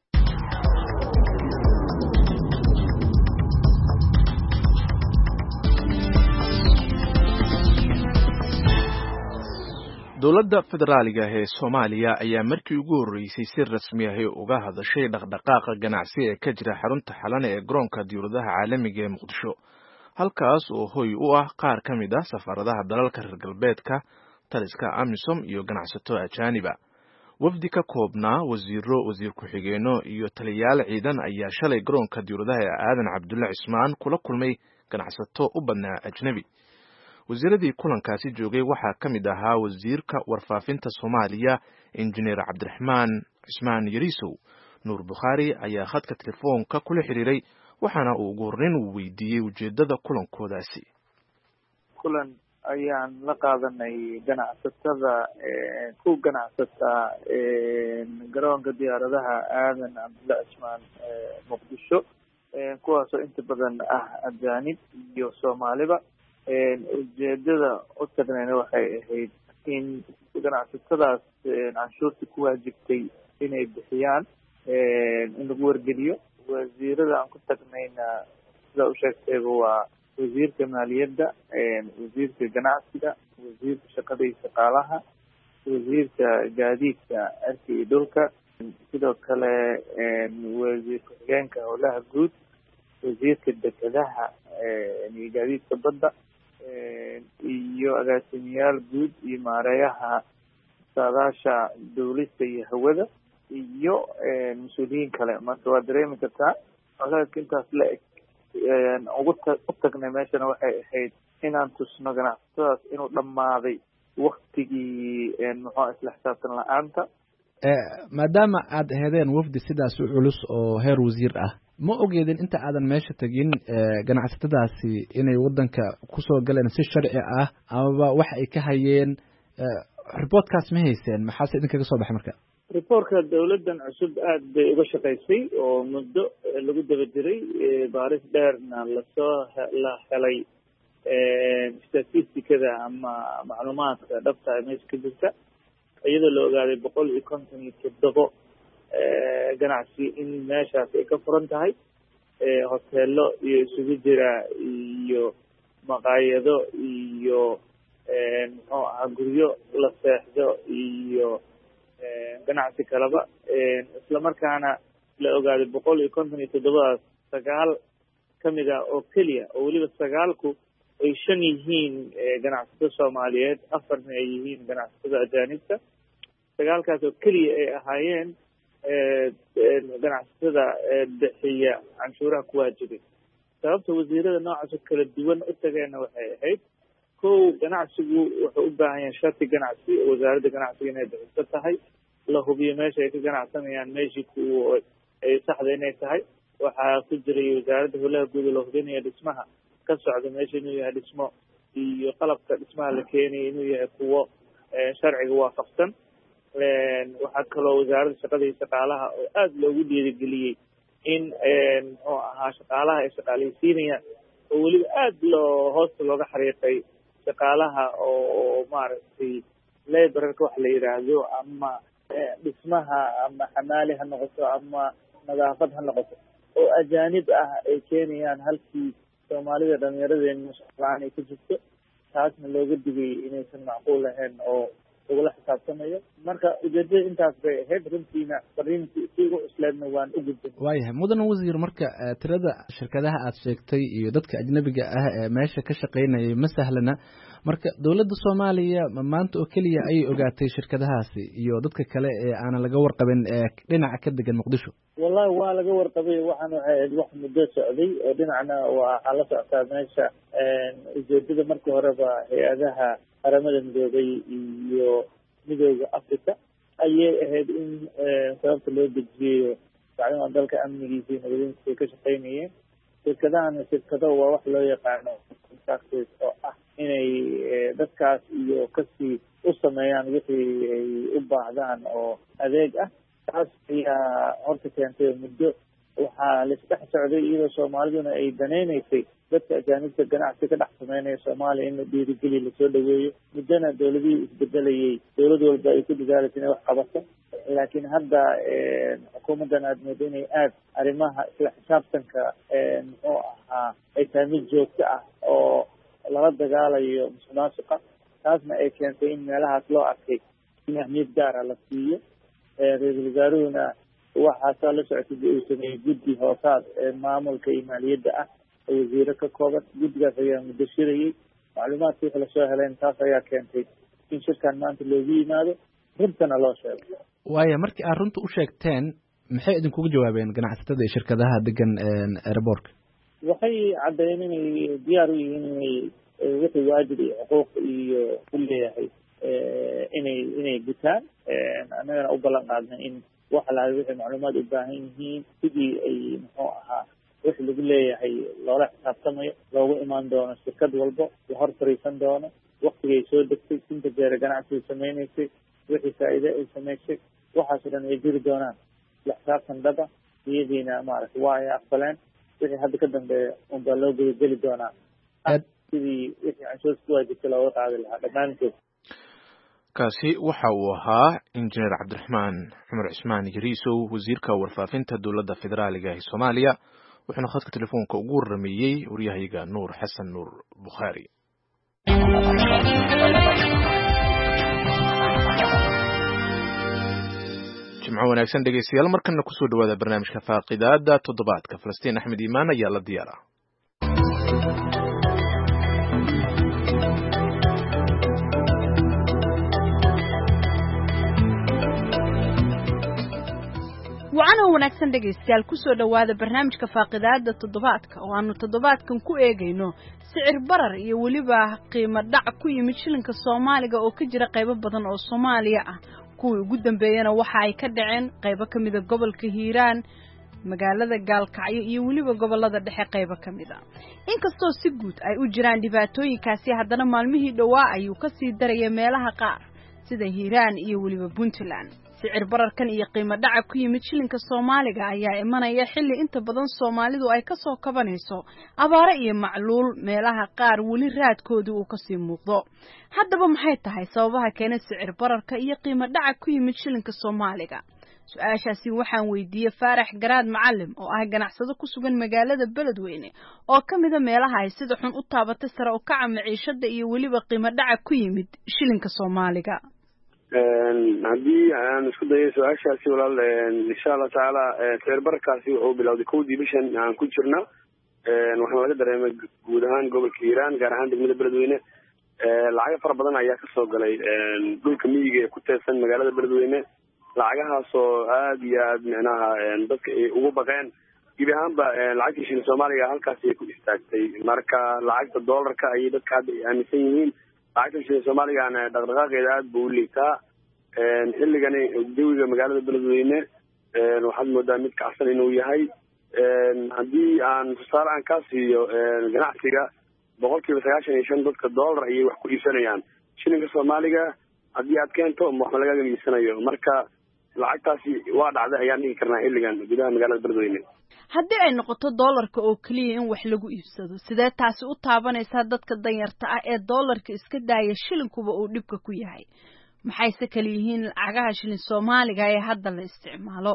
dowladda federaaliga ee Soomaaliya ayaa markii ugu horeysay si rasmi ah uga hadashay dhaqdhaqaaqa ganacsi ee ka jira xarunta xalane ee garoonka diyaaradaha caalamiga ee Muqdisho, halkaas oo hoy u ah qaar ka mid ah safaaradaha dalalka reer galbeedka, taliska AMISOM iyo ganacsato ajaaniba. wafdi ka koobnaa wasiiro, wasiir ku-xigeenno iyo taliyayaal ciidan ayaa shalay garoonka diyaaradaha ee Aadan Cabdulle Cismaan kula kulmay ganacsato u badnaa ajnabi. wasiiradii kulankaasi joogay waxaa ka mid ahaa wasiirka warfaafinta Soomaaliya injineer Cabdiraxmaan Cismaan Yariisow, nuur bukhaari ayaa khadka telefoonka kula xiriiray waxaana uu ugu horreyn uu weydiiyey ujeeddada kulankoodaasi. kulan ayaan la qaadanay ganacsatada ku ganacsata garoonka diyaaradaha aadan cabdulla cismaan muqdisho kuwaasoo inta badan ah ajaanib iyo soomaaliba. ujeedada u tagnayna waxay ahayd in ganacsatadaas canshuurta ku waajibtay inay bixiyaan in lagu wargeliyo. wasiirada aan ku tagnayna sida u sheegtayba waa wasiirka maaliyadda, wasiirka ganacsiga, wasiirka shaqada iyo shaqaalaha, wasiirka gaadiidka cirka iyo dhulka, sidoo kale wasiir ku-xigeenka howlaha guud, wasiirka dekedaha iyo gaadiidka badda, iyo agaasimayaal guud iyo maareeyaha saadaasha dawlista iyo hawada iyo mas-uuliyiin kale. marka waa dareemi kartaa colaadka intaas la eg ugu u tagnay meeshana waxay ahayd inaan tusno ganacsatadaas inuu dhammaaday waktigii muxuu isla xisaabtan la-aanta. maadaama aad hedeen wafdi sidaas u culus oo heer wasiir ah, ma ogeedin inta aadan meesha tegin ganacsatadaasi inay waddanka kusoo galeen si sharci ah amaba wax ay ka hayeen? reportkaas ma hayseen? maxaase idinkaga soo baxay marka? reportka dawladdan cusub aad bay uga shaqaysay oo muddo lagu daba jiray baaris dheerna lasoo la helay statistikada ama macluumaadka dhabta ee meesha ka jirta, iyadoo la ogaaday boqol iyo konton iyo toddobo ganacsi in meeshaas ay ka furan tahay, hoteelo iyo isugu jira iyo maqaayado iyo muxuu ahaa guryo la seexdo iyo ganacsi kaleba. isla markaana la ogaaday boqol iyo konton iyo toddobadaas sagaal kamid ah oo keliya, oo weliba sagaalku ay shan yihiin ganacsatada soomaaliyeed, afarna ay yihiin ganacsatada ajaanibta. sagaalkaas oo keliya ay ahaayeen ganacsatada bixiya canshuuraha ku waajibay. sababta wasiirada noocaas oo kala duwan u tageenna waxay ahayd kow, ganacsigu wuxuu u baahan yahay sharti ganacsi oo wasaaradda ganacsiga inay bixiso tahay, la hubiyo meesha ay ka ganacsanayaan meeshii ku ay saxda inay tahay. waxaa ku jiray wasaaradda howlaha guud la hubinaya dhismaha ka socda meesha inuu yahay dhismo iyo qalabka dhismaha la keenaya inuu yahay kuwo sharciga waafaqsan. waxaa kaloo wasaaradda shaqada iyo shaqaalaha oo aada loogu dhiirigeliyey in muxuu ahaa shaqaalaha ay shaqaaleysiinayaan oo weliba aada loo hoosta looga xariiqay shaqaalaha oo maaragtay laborarka wax la yidhaahdo ama dhismaha ama xamaali ha noqoto ama nadaafad ha noqoto oo ajaanib ah ay keenayaan halkii soomaalida dhalinyaradeenna shaqalaan ay ku jirto. taasna looga digay inaysan macquul ahayn oo lagula xisaabtamayo. marka ujeedada intaas bay ahayd. runtiina fariintii si ugu cusleedna waan u gudbin. waayahay mudan wasiir, marka tirada shirkadaha aad sheegtay iyo dadka ajnabiga ah ee meesha ka shaqaynayay ma sahlana. marka dowladda soomaaliya maanta oo keliya ayay ogaatay shirkadahaasi iyo dadka kale ee aanan laga warqabin ee dhinaca ka degan muqdisho? wallahi waa laga warqabay. waxaan waxay ahayd wax muddo socday oo dhinacna waxaa la socotaa meesha ujeedada markii horeba hay-adaha qaramada midoobay iyo midooda africa ayay ahayd in sababta loo dejiyayo bacdama dalka amnigiisa iyo nabadiintiisa ay ka shaqaynayeen. shirkadahana shirkado waa wax loo yaqaano contractors oo ah inay dadkaas iyo kasii u sameeyaan wixii ay u baahdaan oo adeeg ah. taas ayaa horta keentay muddo waxaa laisdhex socday iyadoo soomaaliduna ay danaynaysay dadka ajaanibta ganacsi ka dhex sameynaya soomaaliya in la dhiirigeliya lasoo dhaweeyo. muddana dawladihii isbedelayay dawlad walba ay ku dadaalaysa inay wax qabato, laakiin hadda xukuumaddan aada moodo inay aada arrimaha isla xisaabtanka muxuu ahaa ay tahay mid joogto ah oo lala dagaalayo musuqmaasuqa. taasna ay keentay in meelahaas loo arkay in ahmiyad gaara la siiyo. ra-iisul wasaaruhuna waxaasaa la socotay uu sameeyey guddi hoosaad ee maamulka iyo maaliyadda ah oo wasiiro ka kooban. guddigaas ayaa muddo shirayey, macluumaadka wixii lasoo heleen. taas ayaa keentay in shirkan maanta loogu yimaado, runtana loo sheego. waaya markii aad runta u sheegteen maxay idinkugu jawaabeen ganacsatada iyo shirkadaha degan airbortka? waxay caddeeyeen inay diyaar u yihiin inay wixii waajib iyo xuquuq iyo ku leeyahay inay inay gutaan. annagana u ballan qaadnay in wax alaala wixii macluumaad u baahan yihiin sidii ay muxuu ahaa wixii lagu leeyahay loola xisaabtamayo loogu imaan doono shirkad walbo la hor fariisan doono waktigay soo degtay inta jeera ganacsiga samaynaysay wixii faa'iide ay samaysay waxaasoo dhan ay jiri doonaan la xisaabtan dhaba iyadiina maaragtay waa ay aqbaleen wixii hadda ka dambeeya unbaa loo gudageli doonaa sidii wixii canshuurta ku waajibtay looga qaadi lahaa dhammaantood. kaasi waxa uu ahaa injineer cabdiraxmaan cumar cismaan yariisow wasiirka warfaafinta dowladda federaaliga ee soomaaliya wuxuuna khadka telefoonka ugu warrameeyey waryahayaga nuur xasan nuur bukhaari. jimco wanaagsan dhegeystayaal markana kusoo dhawaada barnaamijka faaqidaada toddobaadka. falastiin axmed iimaan ayaa la diyaara. wacana wanaagsan dhegaystayaal kusoo dhawaada barnaamijka faaqidaada toddobaadka oo aanu toddobaadkan ku eegayno sicir barar iyo weliba qiimo dhac ku yimid shilinka Soomaaliga oo ka jira qaybo badan oo Soomaaliya ah. kuwii ugu dambeeyana waxa ay ka dhaceen qaybo ka mid ah gobolka Hiiraan, magaalada Gaalkacyo iyo weliba gobolada dhexe qaybo ka mid ah. inkastoo si guud ay u jiraan dhibaatooyinkaasi haddana maalmihii dhawaa ayuu ka sii daraya meelaha qaar sida Hiiraan iyo weliba Puntland. sicir bararkan iyo qiimo dhaca ku yimid shilinka Soomaaliga ayaa imanaya xilli inta badan Soomaalidu ay ka soo kabanayso abaaro iyo macluul meelaha qaar weli raadkoodu uu ka sii muuqdo. haddaba maxay tahay sababaha keenay sicir bararka iyo qiimo dhaca ku yimid shilinka Soomaaliga? su-aashaasi waxaan weydiiyey Faarax Garaad Macallim oo ah ganacsado ku sugan magaalada Beledweyne oo ka mid ah meelaha ay sida xun u taabatay sare u kaca maciishada iyo weliba qiimo dhaca ku yimid shilinka Soomaaliga. haddii aan isku dayo su-aashaasi walaal insha allah tacaala sicir bararkaasi wuxuu bilowday kowdii bishan aan ku jirna waxaana laga dareemay guud ahaan gobolka Hiiraan gaar ahaan degmada Beledweyne lacago fara badan ayaa kasoo galay dhulka miyiga ee ku teedsan magaalada Beledweyne lacagahaasoo aada iyo aad micnaha dadka ay ugu baqeen gebi ahaanba lacagtii shilin Soomaaliga halkaasi ay ku istaagtay marka lacagta doolarka ayay dadka hadda ay aaminsan yihiin lacagta shilin Soomaaligaana dhaqdhaqaaqeeda aada buu u liitaa xilligani jawiga magaalada Beledweyne waxaad moodaa mid kacsan inuu yahay haddii aan tusaale aan kaa siiyo ganacsiga boqol kiiba sagaashan iyo shan dadka doolar ayay wax ku iibsanayaan shilinka Soomaaliga haddii aad keento waxba lagaga iibsanayo marka lacagtaasi waa dhacday ayaan dhigi karnaa xilligan gudaha magaalada Beledweyne. haddii ay noqoto doolarka oo keliya in wax lagu iibsado sidee taasi u taabanaysaa dadka danyarta ah ee doolarka iska daaya shilinkuba uu dhibka ku yahay? maxayse kala yihiin lacagaha shilin Soomaaliga ee hadda la isticmaalo?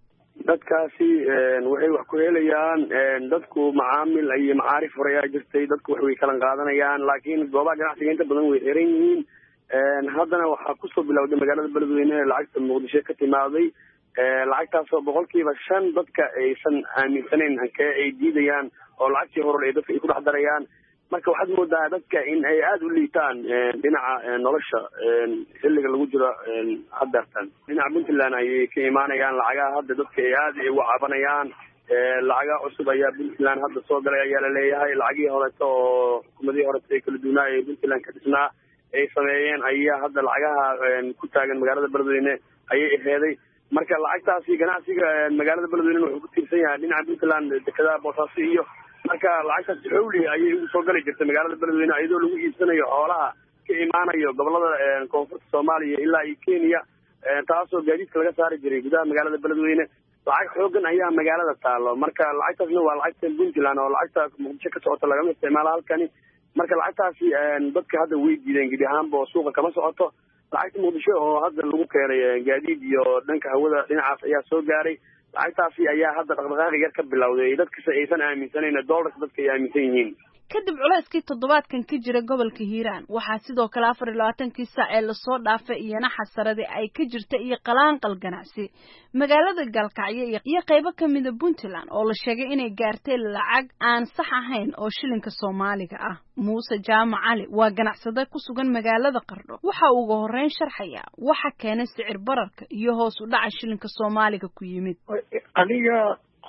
dadkaasi waxay wax ku helayaan dadku macaamil iyo macaarif horeyaa jirtay dadku wax way kala qaadanayaan laakiin goobaha ganacsiga inta badan way xiran yihiin haddana waxaa kusoo bilowday magaalada Beledweyne lacagta Muqdisho ka timaaday lacagtaasoo boqolkiiba shan dadka aysan aaminsanayn hankee ay diidayaan oo lacagtii hore ay dadka ay ku dhex darayaan marka waxaad moodaa dadka in ay aada u liitaan dhinaca nolosha xilliga lagu jiro haddeertan dhinaca Puntland ayay ka imaanayaan lacagaha hadda dadka ay aada ay uga cabanayaan lacaga cusub ayaa Puntland hadda soo galay ayaa la leeyahay lacagihii horeto oo xukuumadihii horeto ay kala duwanaa ee Puntland ka dhisnaa ay sameeyeen ayaa hadda lacagaha ku taagan magaalada Beledweyne ayay aheeday marka lacagtaasi ganacsiga magaalada Beledweyne wuxuu ku tiirsan yahay dhinaca Puntland dekedaha Boosaaso iyo marka lacagtaasi xawli ayay ugu soo gali jirtay magaalada Beledweyne iyadoo lagu iibsanayo xoolaha ka imaanayo gobolada koonfurta Soomaaliya ilaa iyo Kenya taasoo gaadiidka laga saari jiray gudaha magaalada Beledweyne lacag xoogan ayaa magaalada taalo marka lacagtaasna waa lacagta Puntland oo lacagta Muqdisho ka socota lagama isticmaalo halkani marka lacagtaasi dadka hadda way diideen gebi ahaanba oo suuqa kama socoto lacagta Muqdisho oo hadda lagu keenay gaadiid iyo dhanka hawada dhinacaas ayaa soo gaaray lacagtaasi ayaa hadda dhaqdhaqaaq yar ka bilowday dadkisa aysan aaminsanayn doolarka dadka ay aaminsan yihiin. kadib culayskii toddobaadkan ka jira gobolka Hiiraan waxaa sidoo kale afar iyo labaatankii saac ee la soo dhaafay iyana xasarada ay ka jirta iyo qalaanqal ganacsi magaalada Gaalkacyo iyo qaybo ka mid ah Puntland oo la sheegay inay gaartay lacag aan sax ahayn oo shilinka Soomaaliga ah. Muuse Jaamac Cali waa ganacsade ku sugan magaalada Qardho waxa uu ugu horeyn sharxaya waxa keenay sicir bararka iyo hoos u dhaca shilinka Soomaaliga ku yimid. aniga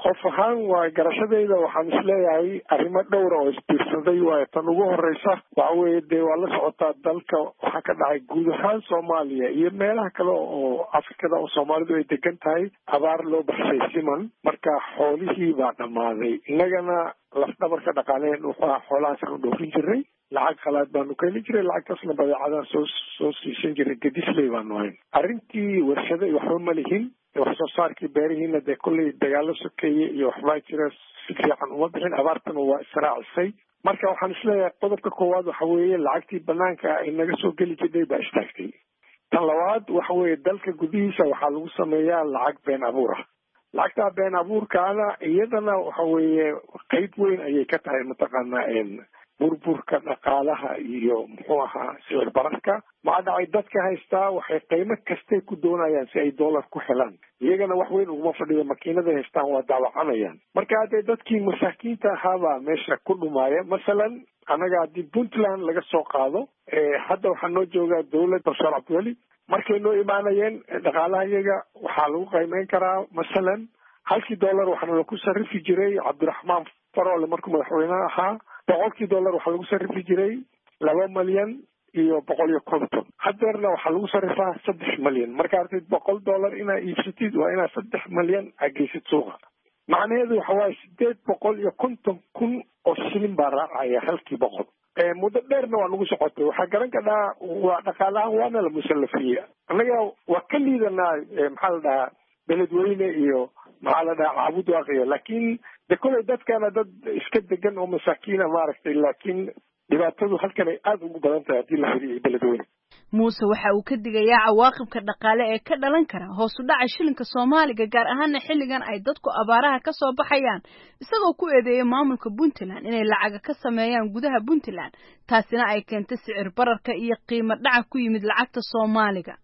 qof ahaan waa garashadayda waxaan isleeyahay arrimo dhowra oo isbiirsaday waayo tan ugu horeysa waxa weeye dee waa la socotaa dalka waxaa ka dhacay guud ahaan soomaaliya iyo meelaha kale oo afrikada oo soomaalidu ay degan tahay abaar loo baxshay siman marka xoolihii baa dhammaaday innagana lafdhabarka dhaqaaleen wuxuu ahaa xoolahaasaan u dhoofin jiray lacag qalaad baanu ka heli jiray lacagtaasna badeecadaan soo soo siisan jiray gedisley baanu hayn arrintii warshada waxba ma lihin wax soo saarkii beerihiina dee kolley dagaalo sokeeye iyo waxbaa jira si fiican uma bixin abaartana waa israacisay marka waxaan isleeyahay qodobka koowaad waxa weeye lacagtii banaanka ay naga soo geli jirtay baa istaagtay tan labaad waxa weeye dalka gudihiisa waxaa lagu sameeyaa lacag been abuur ah lacagtaa been abuurkaana iyadana waxa weeye qeyb weyn ayay ka tahay mataqaanaa burburka dhaqaalaha iyo muxuu ahaa sicir bararka maxaa dhacay dadka haystaa waxay qiimo kastay ku doonayaan si ay dollar ku helaan iyagana wax weyn uguma fadhiyo makiinaday haystaan waa daawacanayaan marka haddee dadkii masaakiinta ahaabaa meesha ku dhumaaya masalan annaga haddii puntland laga soo qaado hadda waxaa noo joogaa dawlad bashaar cabdiweli markay noo imaanayeen dhaqaalaha iyaga waxaa lagu qiimeyn karaa masalan halkii dollar waxaana laku sarifi jiray cabdiraxmaan faroole markuu madaxweyneha ahaa boqolkii dollar waxaa lagu sarifi jiray laba malyan iyo boqol iyo konton hadeerna waxaa lagu sarifaa saddex malyan marka artid boqol dollar inaa iibsatid waa inaa saddex malyan ageysid suuqa macnaheedu waxa waaye sideed boqol iyo konton kun oo shilin baa raacaya halkii boqol muddo dheerna waa nagu socotay waxaa garan kadhaa waa dhaqaalahaan waana la musallafiye annaga waa ka liidanaa maxaa la dhahaa beledweyne iyo maxaa la dhahaa caabud waaqiya laakiin de koley dadkana dad iska degan oo masaakiina maaragtay laakiin dhibaatadu halkan ay aada ugu badan tahay haddii la xiriiriyo beledweyne muuse waxa uu ka digayaa cawaaqibka dhaqaale ee ka dhalan kara hoos u dhaca shilinka soomaaliga gaar ahaana xilligan ay dadku abaaraha ka soo baxayaan isagoo ku eedeeyay maamulka puntland inay lacaga ka sameeyaan gudaha puntland taasina ay keentay sicir bararka iyo qiimo dhaca ku yimid lacagta soomaaliga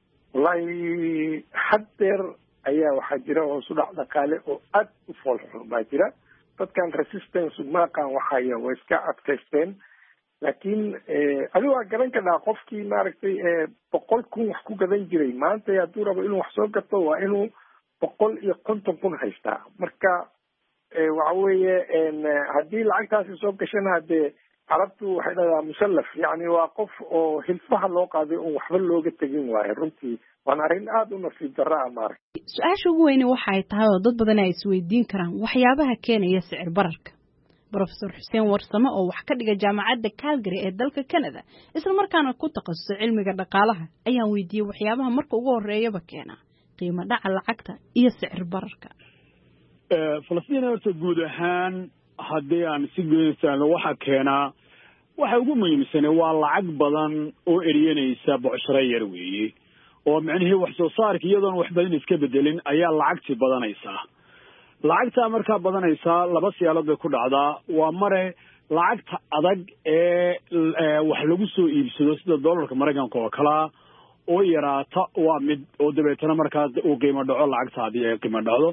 wallahi haddeer ayaa waxaa jira hoos u dhac dhaqaale oo aad u foolxun baa jira dadkan resistance maaqan waxaya way iska adkaysteen laakiin adigu waa garan kadhaa qofkii maaragtay boqol kun wax ku gadan jiray maanta hadduu rabo inuu wax soo gato waa inuu boqol iyo konton kun haystaa marka waxa weeye haddii lacagtaasi soo gashana hadee carabtu waxay dhahdaa musallaf yacni waa qof oo hilfaha loo qaaday oon waxba looga tegin waayo runtii waana arrin aada u nasiib darra a maaragtay su-aasha ugu weyne waxay tahay oo dad badan ay isweydiin karaan waxyaabaha keenaya sicir bararka brofesor xuseen warsame oo wax ka dhiga jaamacadda calgary ee dalka canada isla markaana ku takhasusay cilmiga dhaqaalaha ayaan weydiiyey waxyaabaha marka ugu horeeyaba keena qiimo dhaca lacagta iyo sicir bararka falastiin horta guud ahaan haddii aan si goynaysano waxaa keenaa waxa ugu muhiimsane waa lacag badan oo eryanaysa bocsharo yar weeye oo micnihii wax soo saarka iyadoon wax badan iska bedelin ayaa lacagtii badanaysaa lacagtaa markaa badanaysaa laba siyaalood bay ku dhacdaa waa mare lacagta adag ee wax lagu soo iibsado sida dollarka maraykanka oo kalea oo yaraata waa mid oo dabeetana markaa uu qiimo dhaco lacagta haddii ay qiimo dhacdo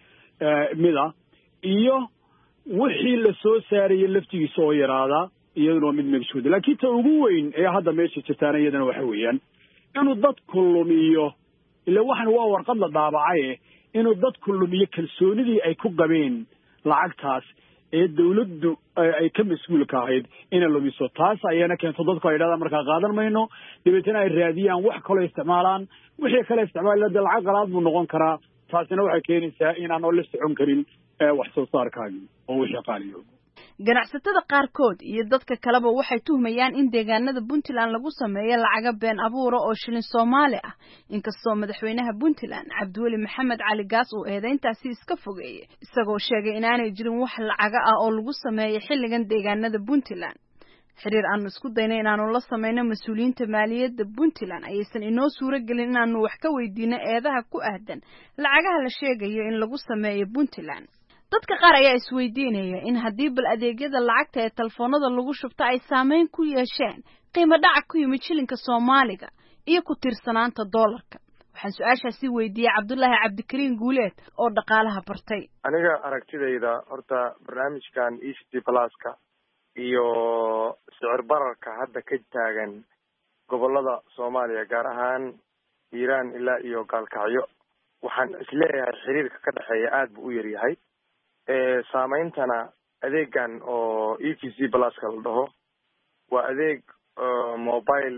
mida iyo wixii la soo saarayay laftigiisa oo yaraada iyaduna waa mid megshuuda laakiin ta ugu weyn ee hadda meesha jirtaana iyadana waxa weeyaan inuu dadku lumiyo ila waxan waa warqad la daabacaye inuu dadku lumiyo kalsoonidii ay ku qabeen lacagtaas ee dawladdu ay ka mas-uulka ahayd inay lumiso taas ayana keento dadku ay dhahdaa markaa qaadan mayno dabeetana ay raadiyaan wax kaloo isticmaalaan wixii kale isticmaala dee lacag qalaad buu noqon karaa taasina waxay keenaysaa inaanoo la socon karin wax soo saarkaagii oo wixii qaaliyo ganacsatada qaarkood iyo dadka kaleba waxay tuhmayaan in deegaanada puntland lagu sameeyo lacaga been abuura oo shilin soomaali ah inkastoo madaxweynaha puntland cabdiweli maxamed cali gaas uu eedeyntaasi iska fogeeyey isagoo sheegay inaanay jirin wax lacaga ah oo lagu sameeyo xilligan deegaanada puntland xiriir aanu isku daynay inaanu la sameyno mas-uuliyiinta maaliyadda puntland ayaysan inoo suuro gelin inaanu wax ka weydiino eedaha ku ahdan lacagaha la sheegayo in lagu sameeyo puntland dadka qaar ayaa isweydiinaya in haddii bal adeegyada lacagta ee telefoonada lagu shubto ay saameyn ku yeesheen qiimo dhaca ku yimid shilinka soomaaliga iyo ku tiirsanaanta doolarka waxaan su-aashaasi weydiiyey cabdullaahi cabdikariin guuleed oo dhaqaalaha bartay aniga aragtidayda horta barnaamijkan e c t pluska iyo sicir bararka hadda ka taagan gobolada soomaaliya gaar ahaan hiiraan ilaa iyo gaalkacyo waxaan isleeyahay xiriirka ka dhexeeya aada buu u yaryahay saameyntana adeegan oo e v c pluska la dhaho waa adeeg mobile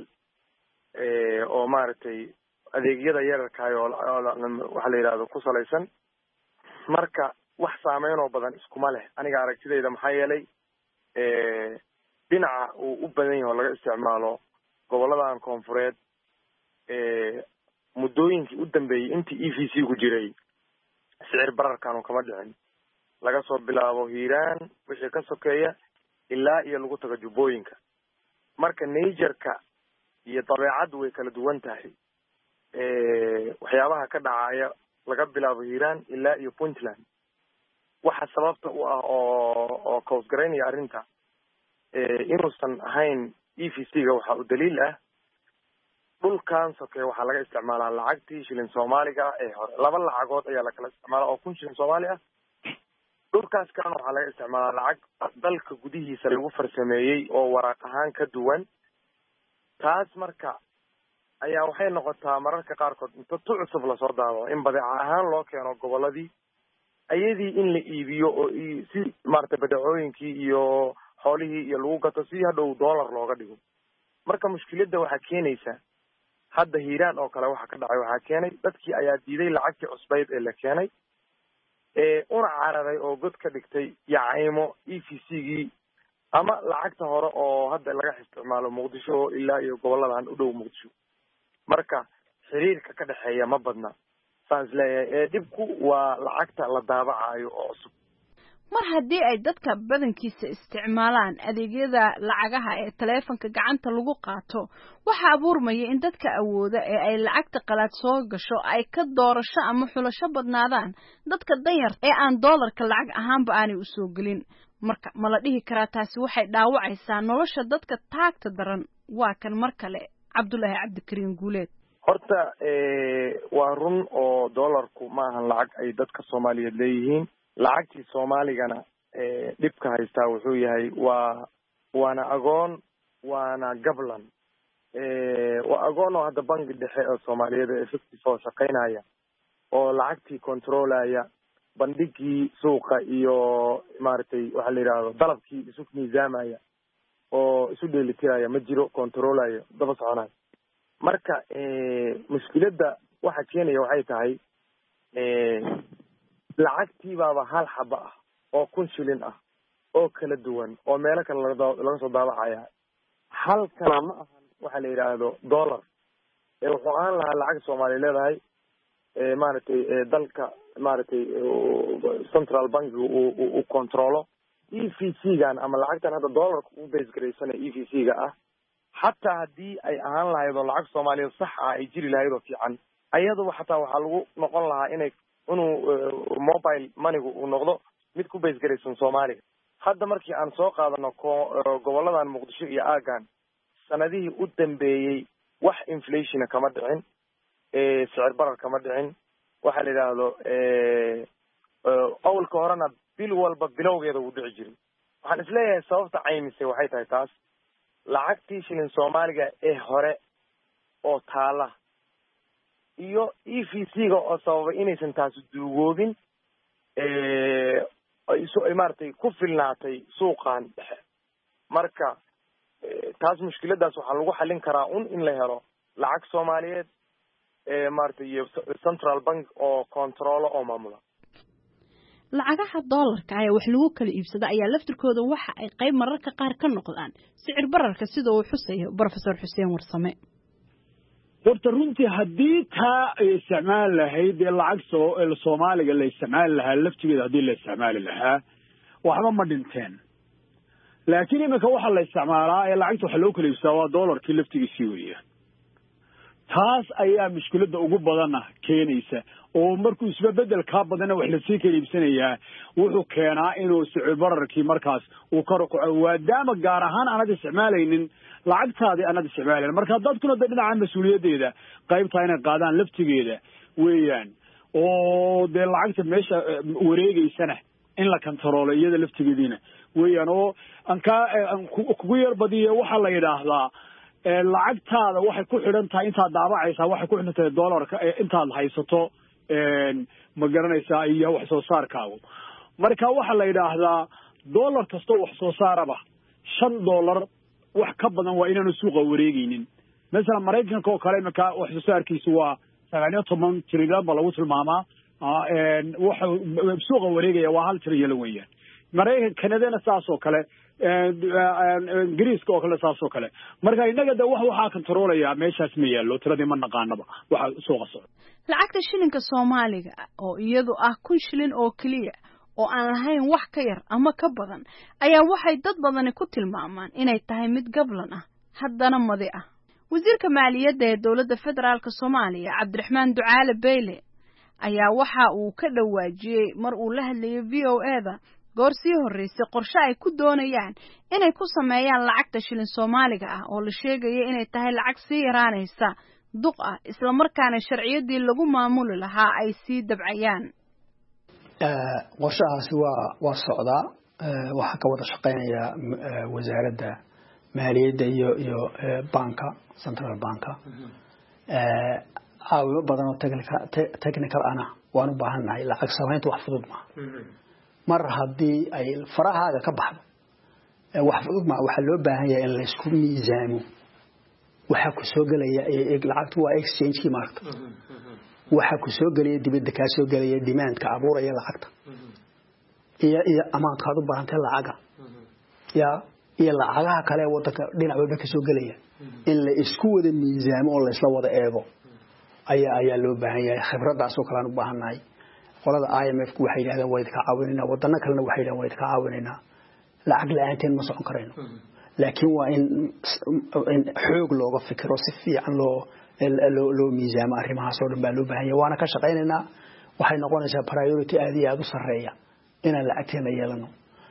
oo maaragtay adeegyada yararkaay oo waxa la yidhahdo ku salaysan marka wax saameyn oo badan iskuma leh aniga aragtidayda maxaa yeelay dhinaca uu u badan yahay oo laga isticmaalo goboladan koonfureed muddooyinkii u dambeeyey intii e v c ku jiray sicir bararkanu kama dhicin laga soo bilaabo hiiraan wixii ka sokeeya ilaa iyo lagu tago jubbooyinka marka najerka iyo dabeecaddu way kala duwan tahay waxyaabaha ka dhacaya laga bilaabo hiiraan ilaa iyo puntland waxa sababta u ah oo oo koosgaraynaya arrinta inuusan ahayn e v c ga waxa u daliil ah dhulkan sokeeye waxaa laga isticmaalaa lacagtii shilin soomaaliga ee hore laba lacagood ayaa lakala isticmaalaa oo kun shilin soomaali ah dhulkaas kan waxaa laga isticmaalaa lacag dalka gudihiisa lagu farsameeyey oo waraaq ahaan ka duwan taas marka ayaa waxay noqotaa mararka qaarkood inta tu cusub lasoo daawo in badeeca ahaan loo keeno goboladii ayadii in la iibiyo oo si maaragtay badeecooyinkii iyo xoolihii iyo lagu gato si hadhow dollar looga dhigo marka mushkiladda waxaa keenaysa hadda hiiraan oo kale waxa ka dhacay waxaa keenay dadkii ayaa diiday lacagtii cusbayd ee la keenay una cararay oo god ka dhigtay yacaymo e v c gii ama lacagta hore oo hadda laga isticmaalo muqdisho ilaa iyo goboladan u dhow muqdisho marka xiriirka ka dhexeeya ma badna saan isleeyahay ee dhibku waa lacagta la daabacayo oo cusub mar haddii ay dadka badankiisa isticmaalaan adeegyada lacagaha ee taleefanka gacanta lagu qaato waxaa abuurmaya in dadka awooda ee ay lacagta qalaad soo gasho ay ka doorasho ama xulasho badnaadaan dadka danyarta ee aan doolarka lacag ahaanba aanay usoo gelin marka ma la dhihi karaa taasi waxay dhaawacaysaa nolosha dadka taagta daran waa kan mar kale cabdullaahi cabdikariin guuleed horta waa run oo doolarku ma ahan lacag ay dadka soomaaliyeed leeyihiin lacagtii soomaaligana dhibka haystaa wuxuu yahay waa waana agoon waana gablan waa agoon oo hadda bangi dhexe oo soomaaliyeed ee effective oo shaqaynaya oo lacagtii controlaya bandhigii suuqa iyo maaragtay waxa la yidhaahdo dalabkii isu miisaamaya oo isu dheelitiraya ma jiro controlaya daba soconayo marka mushkiladda waxa keenaya waxay tahay lacagtii baaba hal xaba ah oo kun shilin ah oo kala duwan oo meelo kale laga soo daabacaya halkana ma ahan waxa la yidhaahdo dollar ee wuxuu ahaan lahaa lacag soomaaliya leedahay maaragtay dalka maaragtay central bankiga uu controlo e v c gan ama lacagtan hadda dollarka ugu base garaysanaya e v c ga ah xataa haddii ay ahaan lahayd oo lacag soomaaliyeed sax ah ay jiri lahayd oo fiican ayaduba xataa waxaa lagu noqon lahaa inay inuu mobile moneygu uu noqdo mid ku base garaysan soomaaliga hadda markii aan soo qaadano goboladan muqdisho iyo aagan sanadihii u dambeeyey wax inflationa kama dhicin sicir barar kama dhicin waxa la yidhaahdo awalka horena bil walba bilowgeeda wuu dhici jiray waxaan isleeyahay sababta caymisay waxay tahay taas lacagtii shilin soomaaliga ee hore oo taala iyo e v c ga oo sababay inaysan taasi duugoobin ay maaragtay ku filnaatay suuqan dhexe marka taas mushkiladaas waxaa lagu xallin karaa un in la helo lacag soomaaliyeed maaragtay iyo central bank oo controlo oo maamula lacagaha doolarka ee wax lagu kala iibsado ayaa laftirkooda waxa ay qayb mararka qaar ka noqdaan sicir bararka sida uu xusayo professor xuseen warsame horta runtii haddii taa ay isticmaali lahayd ee lacag soo soomaaliga la isticmaali lahaa laftigeeda haddii la isticmaali lahaa waxba ma dhinteen laakiin iminka waxa la isticmaalaa ee lacagta waxa loo kala iibsadaa waa doolarkii laftigiisii weeyaan taas ayaa mushkiladda ugu badana keenaysa oo markuu isbabedel kaa badana wax lasii kala iibsanayaa wuxuu keenaa inuu sicir bararkii markaas uu ka rukuco maadaama gaar ahaan aanad isticmaalaynin lacagtaadii aanad isticmaalayn marka dadkuna de dhinaca mas-uuliyaddeeda qaybtaa inay qaadaan laftigeeda weeyaan oo dee lacagta meesha wareegeysana in la kantaroolo iyada laftigeediina weeyaan oo aan kaa kugu yar badiye waxaa la yidhaahdaa lacagtaada waxay ku xidhan tahay intaad daabacaysaa waxay ku xidhan tahay doolarka intaad haysato ma garanaysaa iyo wax soo saarkaagu marka waxa la yiraahdaa dollar kasto wax soo saaraba shan dollar wax ka badan waa inaanu suuqa wareegaynin mesela Mareykanka oo kale marka wax soo saarkiisu waa sagaal iyo toban trilyan baa lagu tilmaamaa een waxa suuqa wareegaya waa hal trilyan weeyaan Mareykanka Kanadana saas oo kale een Greece oo kale saas oo kale marka inaga da wax waxa controlaya meeshaas ma yaalo tiradii ma naqaanaba waxa suuqa socda lacagta shilinka Soomaaliga oo iyadu ah kun shilin oo kaliya oo aan lahayn wax ka yar ama ka badan ayaa waxay dad badani ku tilmaamaan inay tahay mid gablan ah haddana madi ah wasiirka maaliyadda ee dawladda federaalka Soomaaliya Cabdiraxmaan Ducaale Beyle ayaa waxa uu ka dhawaajiyay mar uu la hadlayay V O A-da goor sii horeysay qorshe ay ku doonayaan inay ku sameeyaan lacagta shilin Soomaaliga ah oo la sheegay inay tahay lacag sii yaraanaysa duq ah isla markaana sharciyadii lagu maamuli lahaa ay sii dabcayaan qorshahaasi waa waa socdaa waxa ka wada shaqeynaya wasaaradda maaliyadda iyo iyo banka central banka ee caawimo badan oo technical technical ana waan u baahanahay lacag samaynta wax fudud ma mar haddii ay farahaaga ka baxdo wax fudud ma waxa loo baahan yahay in la isku miisaamo waxa ku soo galaya ee lacagtu waa exchange kii marka waxa ku soo galaya dibadda ka soo galaya demand ka abuuraya lacagta iyo iyo amaad ka u baahantay lacaga ya iyo lacagaha kale wadanka dhinac walba ka soo galaya in la isku wada miisaamo oo la isla wada eego ayaa ayaa loo baahan yahay khibradaas oo kale aan u baahanahay qolada I M F ku waxay yiraahdeen way ka caawinayna wadana kalena waxay yiraahdeen way ka caawinayna lacag la'aanteen ma socon karayno laakiin waa in in xoog looga fikiro si fiican loo loo loo miisaamo arrimahaas oo dhan baa loo baahan yahay waana ka shaqeynaynaa waxay noqonaysaa priority aad iyo aad u sareeya inaan lacagteena yeelano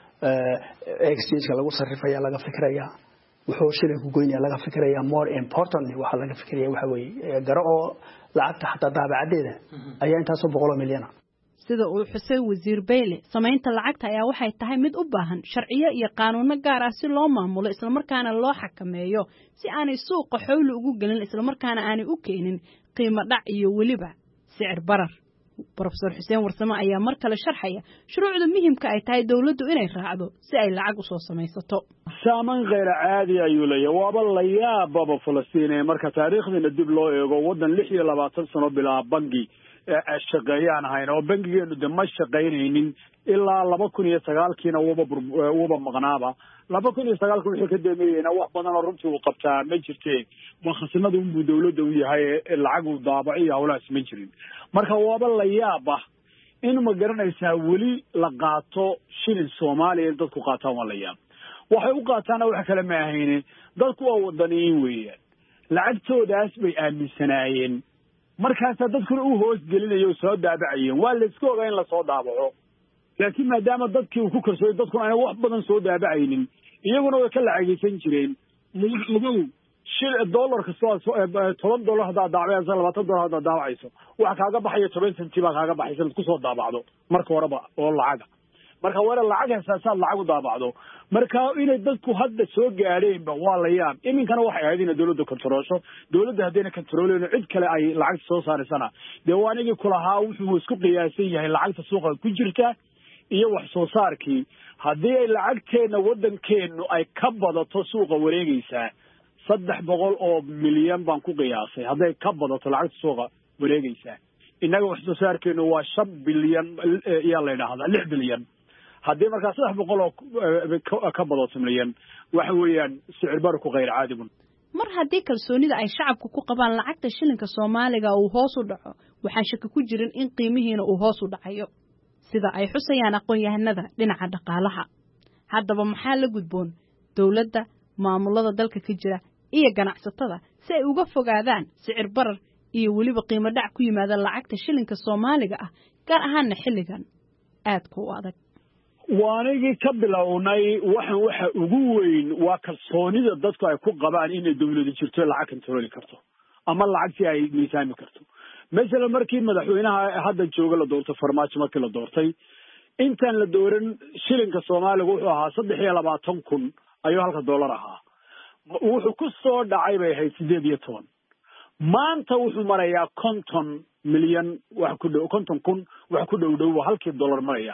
exchange lagu sarrifaya laga fikiraya wuxuu shilinku goynaya laga fikiraya more importantly waxa laga fikiraya waxa weeye garo oo lacagta xataa daabacadeeda ayaa intaas oo boqol milyan sida uu xusay wasiir Beyle sameynta lacagta ayaa waxay tahay mid u baahan sharciyo iyo qaanuuno gaar ah si loo maamulo isla markaana loo xakameeyo si aanay suuqa xoolo ugu galin isla markaana aanay u keenin qiimo dhac iyo waliba sicir barar Professor Xuseen Warsame ayaa mar kale sharxaya shuruucda muhiimka ay tahay dawladdu inay raacdo si ay lacag u soo samaysato saaman غير caadi ayuu leeyahay waaba la yaababa Falastiin marka taariikhdeena dib loo eego wadan lix iyo labaatan sano bilaa bangi shaqeeyaan ahayn oo bangigeenu de ma shaqeynaynin ilaa laba kun iyo sagaal kiina waba waba maqnaaba laba kun iyo sagaal wixii ka dambeeyayna wax badan oo runtii uu qabtaa ma jirtee wakhasimada uu dawladda u yahay lacag uu daabaciyo hawlaas ma jirin marka waaba la yaaba in ma garanaysaa weli la qaato shilin Soomaaliya dadku qaataan waa la yaab waxay u qaataana wax kale ma ahayn dadku waa wadaniin weeyaan lacagtoodaas bay aaminsanaayeen markaas dadkuna u hoos gelinayo soo daabacayeen waa la iska ogaa in la soo daabaco laakiin maadaama dadkii uu ku kalsooy dadkuna ay wax badan soo daabacaynin iyaguna way ka lacagaysan jireen lagu shil dollarka soo toban dollar hada daabacayso labaatan dollar hada daabacayso waxa kaaga baxaya toban senti baa kaaga baxaysa ku soo daabacdo marka horeba oo lacag marka wala lacag asaasaad lacag u daabacdo marka inay dadku hadda soo gaareen ba waa la yaab iminkana waxay ahayd in dawladdu kontrolsho dawladda hadayna kontroleyno cid kale ay lacag soo saarisana deewaanigi kulahaa wuxuu isku qiyaasan yahay lacagta suuqa ku jirta iyo wax soo saarkii hadii ay lacagteena wadankeenu ay ka badato suuqa wareegaysa saddex boqol oo milyan baan ku qiyaasay haday ka badato lacagta suuqa wareegaysa inaga wax soo saarkeenu waa shan bilyan iyo la yiraahdaa lix bilyan haddii markaa saddex boqol oo ka badato milyan waxa weeyaan sicir barku غير caadi mar haddii kalsoonida ay shacabku ku qabaan lacagta shilinka Soomaaliga uu hoos u dhaco waxa shaki ku jirin in qiimihiina uu hoos u dhacayo sida ay xusayaan aqoon-yahanada dhinaca dhaqaalaha haddaba maxaa la gudboon dawladda maamulada dalka ka jira iyo ganacsatada si ay uga fogaadaan sicir barar iyo waliba qiimo dhac ku yimaada lacagta shilinka Soomaaliga ah gaar ahaan xilligan aad ku adag waanigi ka bilownay waxa waxa ugu weyn waa kalsoonida dadku ay ku qabaan in dawladdu jirto lacag kontroli karto ama lacagtii ay miisaami karto mesela markii madaxweynaha hadda jooga la doortay farmaajo markii la doortay intaan la dooran shilinka Soomaaliga wuxuu ahaa saddex iyo labaatan kun ayuu halka dollar ahaa wuxuu ku soo dhacay bay ahayd sideed iyo toban maanta wuxuu marayaa konton milyan wax ku dhow konton kun wax ku dhow dhow halkii dollar maraya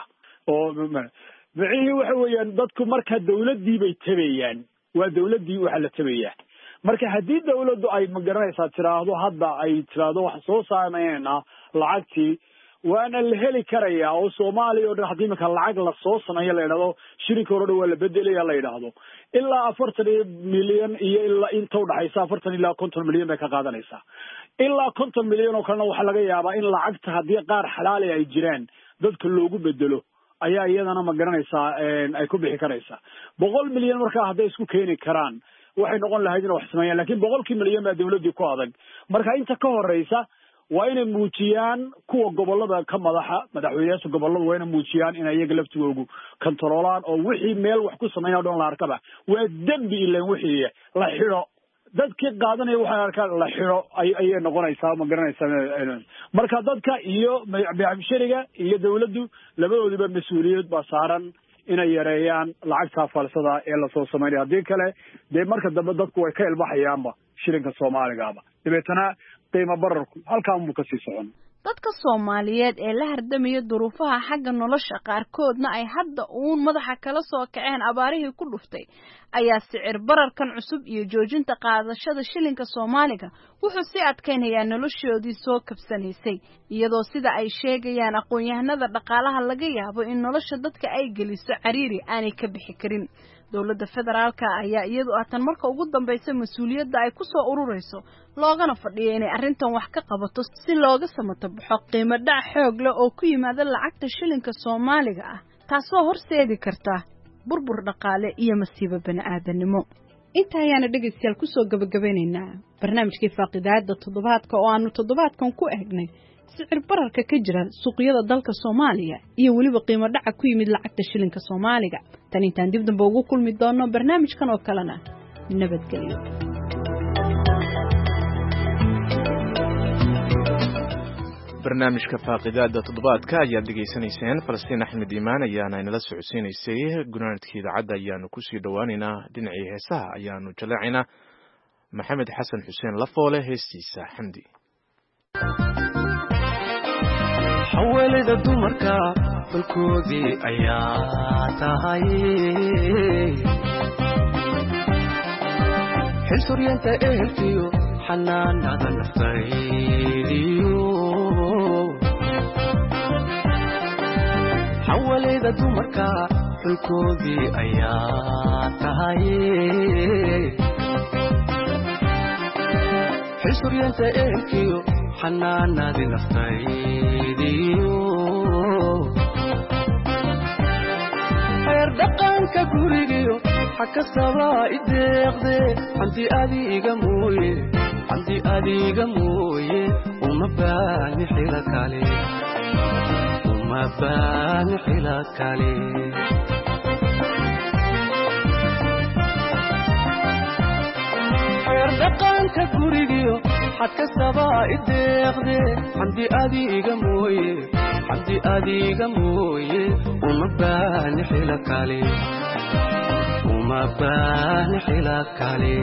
oo micihii waxa weeyaan dadku marka dawladdii bay tabayaan waa dawladdii waxa la tabayaa marka haddii dawladdu ay magaranaysaa tiraahdo hadda ay tiraahdo wax soo saarnayna lacagtii waana la heli karayaa oo Soomaaliya oo haddii marka lacag la soo sameeyo la yiraahdo shirka hore waa la bedelaya la yiraahdo ilaa afartan milyan iyo ilaa inta u dhaxaysa afartan ilaa konton milyan bay ka qaadanaysaa ilaa konton milyan oo kalena waxa laga yaabaa in lacagta haddii qaar xalaal ay jiraan dadka loogu bedelo ayaa iyadana ma garanaysaa ay ku bixi karaysaa boqol milyan marka hadday isku keeni karaan waxay noqon lahayd in wax sameeyaan laakiin boqolkii milyan baa dawladdu ku adag marka inta ka horeysa waa inay muujiyaan kuwa gobolada ka madaxa madaxweynayaasha gobolada waa inay muujiyaan in iyaga laftigoodu kontroolaan oo wixii meel wax ku sameeyaa dhan la arkaba waa dambi ilaan wixii la xiro dadkii qaadanaya waxa arkaa la xiro ay noqonaysaa ma garanaysaa marka dadka iyo bixishariga iyo dawladdu labadoodiba mas'uuliyad ba saaran inay yareeyaan lacagta falsada ee la soo sameeyay hadii kale de marka dambe dadku way ka ilbaxayaanba shilinka Soomaaliga dibeetana qiimo bararku halka uu ka sii socon dadka Soomaaliyeed ee la hardamaya duruufaha xagga nolosha qaarkoodna ay hadda uun madaxa kala soo kaceen abaarihii ku dhuftay ayaa sicir bararkan cusub iyo joojinta qaadashada shilinka Soomaaliga wuxuu si adkeynayaa noloshoodii soo kabsanaysay iyadoo sida ay sheegayaan aqoon-yahanada dhaqaalaha laga yaabo in nolosha dadka ay geliso cariiri aanay ka bixi karin dawladda federaalka ayaa iyadu aatan marka ugu dambeysay mas'uuliyadda ay ku soo ururayso loogana fadhiyo inay arrintan wax ka qabato si looga samato baxo qiimo dhac xoog leh oo ku yimaada lacagta shilinka Soomaaliga ah taasoo horseedi karta burbur dhaqaale iyo masiibo bani'aadanimo inta ayaana dhageystayaal ku soo gabagabeynayna barnaamijkii faaqidaada toddobaadka oo aanu toddobaadkan ku eegnay sicir bararka ka jira suuqyada dalka Soomaaliya iyo waliba qiimo dhaca ku yimid lacagta shilinka Soomaaliga tan intaan dib dambe ugu kulmi doono barnaamijkan oo kalena nabadgelyo barnaamijka faaqidaada toddobaadka ayaad degeysanayseen Falastiin Axmed Iimaan ayaana inala socodsiinaysay gunaanadkii idaacadda ayaanu ku sii dhawaaneynaa dhinacii heesaha ayaanu jaleecaynaa Maxamed Xasan Xuseen Lafoole heestiisa Xamdi haweeneyda dumarka dalkoodii ayaa tahay xilsuryanta ehelkiyo xanaanada naftaydiyo haweeneyda dumarka dalkoodii ayaa tahay xilsuryanta ehelkiyo xanaanada naftaydiyo heer dhaqanka gurigiyo xakasaba ideeqde xamdi adiga mooye xamdi adiga mooye uma baani xila kale uma baani xila kale heer dhaqanka gurigiyo xakasaba ideeqde xamdi adiga mooye xamdi adiga mooye uma baani xila kale uma baani xila kale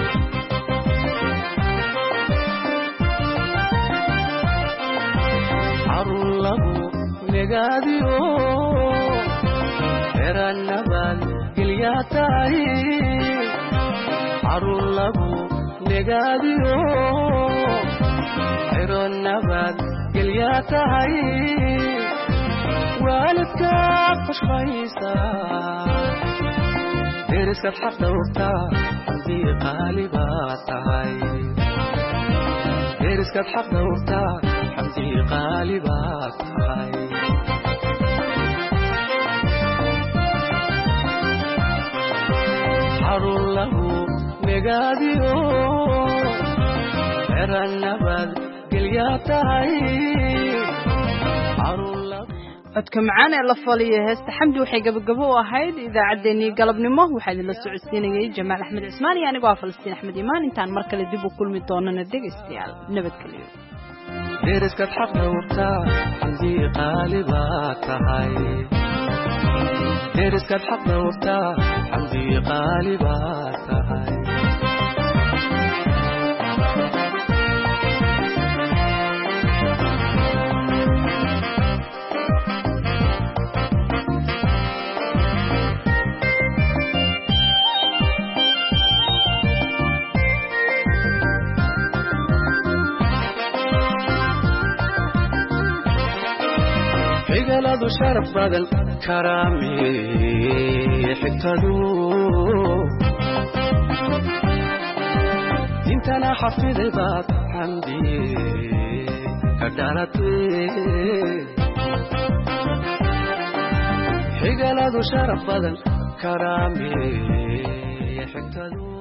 xarun lagu negaadiyo eranabad gelyaa tahay xarun lagu negaadiyo eranabad gelyaa tahay waalidkaad xushmaysaa deriskad xaq dhowrta xamdii qaali baad tahay deriskad xaq dhowrta xamdii qaali baad tahay xarun lagu negaadiyo eranabad gelyaa tahay codka macaan ee la faliyo heesta Xamdi waxay gabagabo u ahayd idaacadeennii galabnimo waxaa idin la socodsiinayay Jamaal Axmed Cismaan iyo anigoo Falastiin Axmed Iimaan intaan mar kale dib u kulmi doonana dhegeystayaal nabadgelyo deriskad xaq dhowrta xamdii qaali baad tahay deriskad xaq dhowrta xamdii qaali baad tahay xigaladu sharaf badan karaami xigtadu intana xafiday baad xamdi ka dhalatay xigaladu sharaf badan karaami xigtadu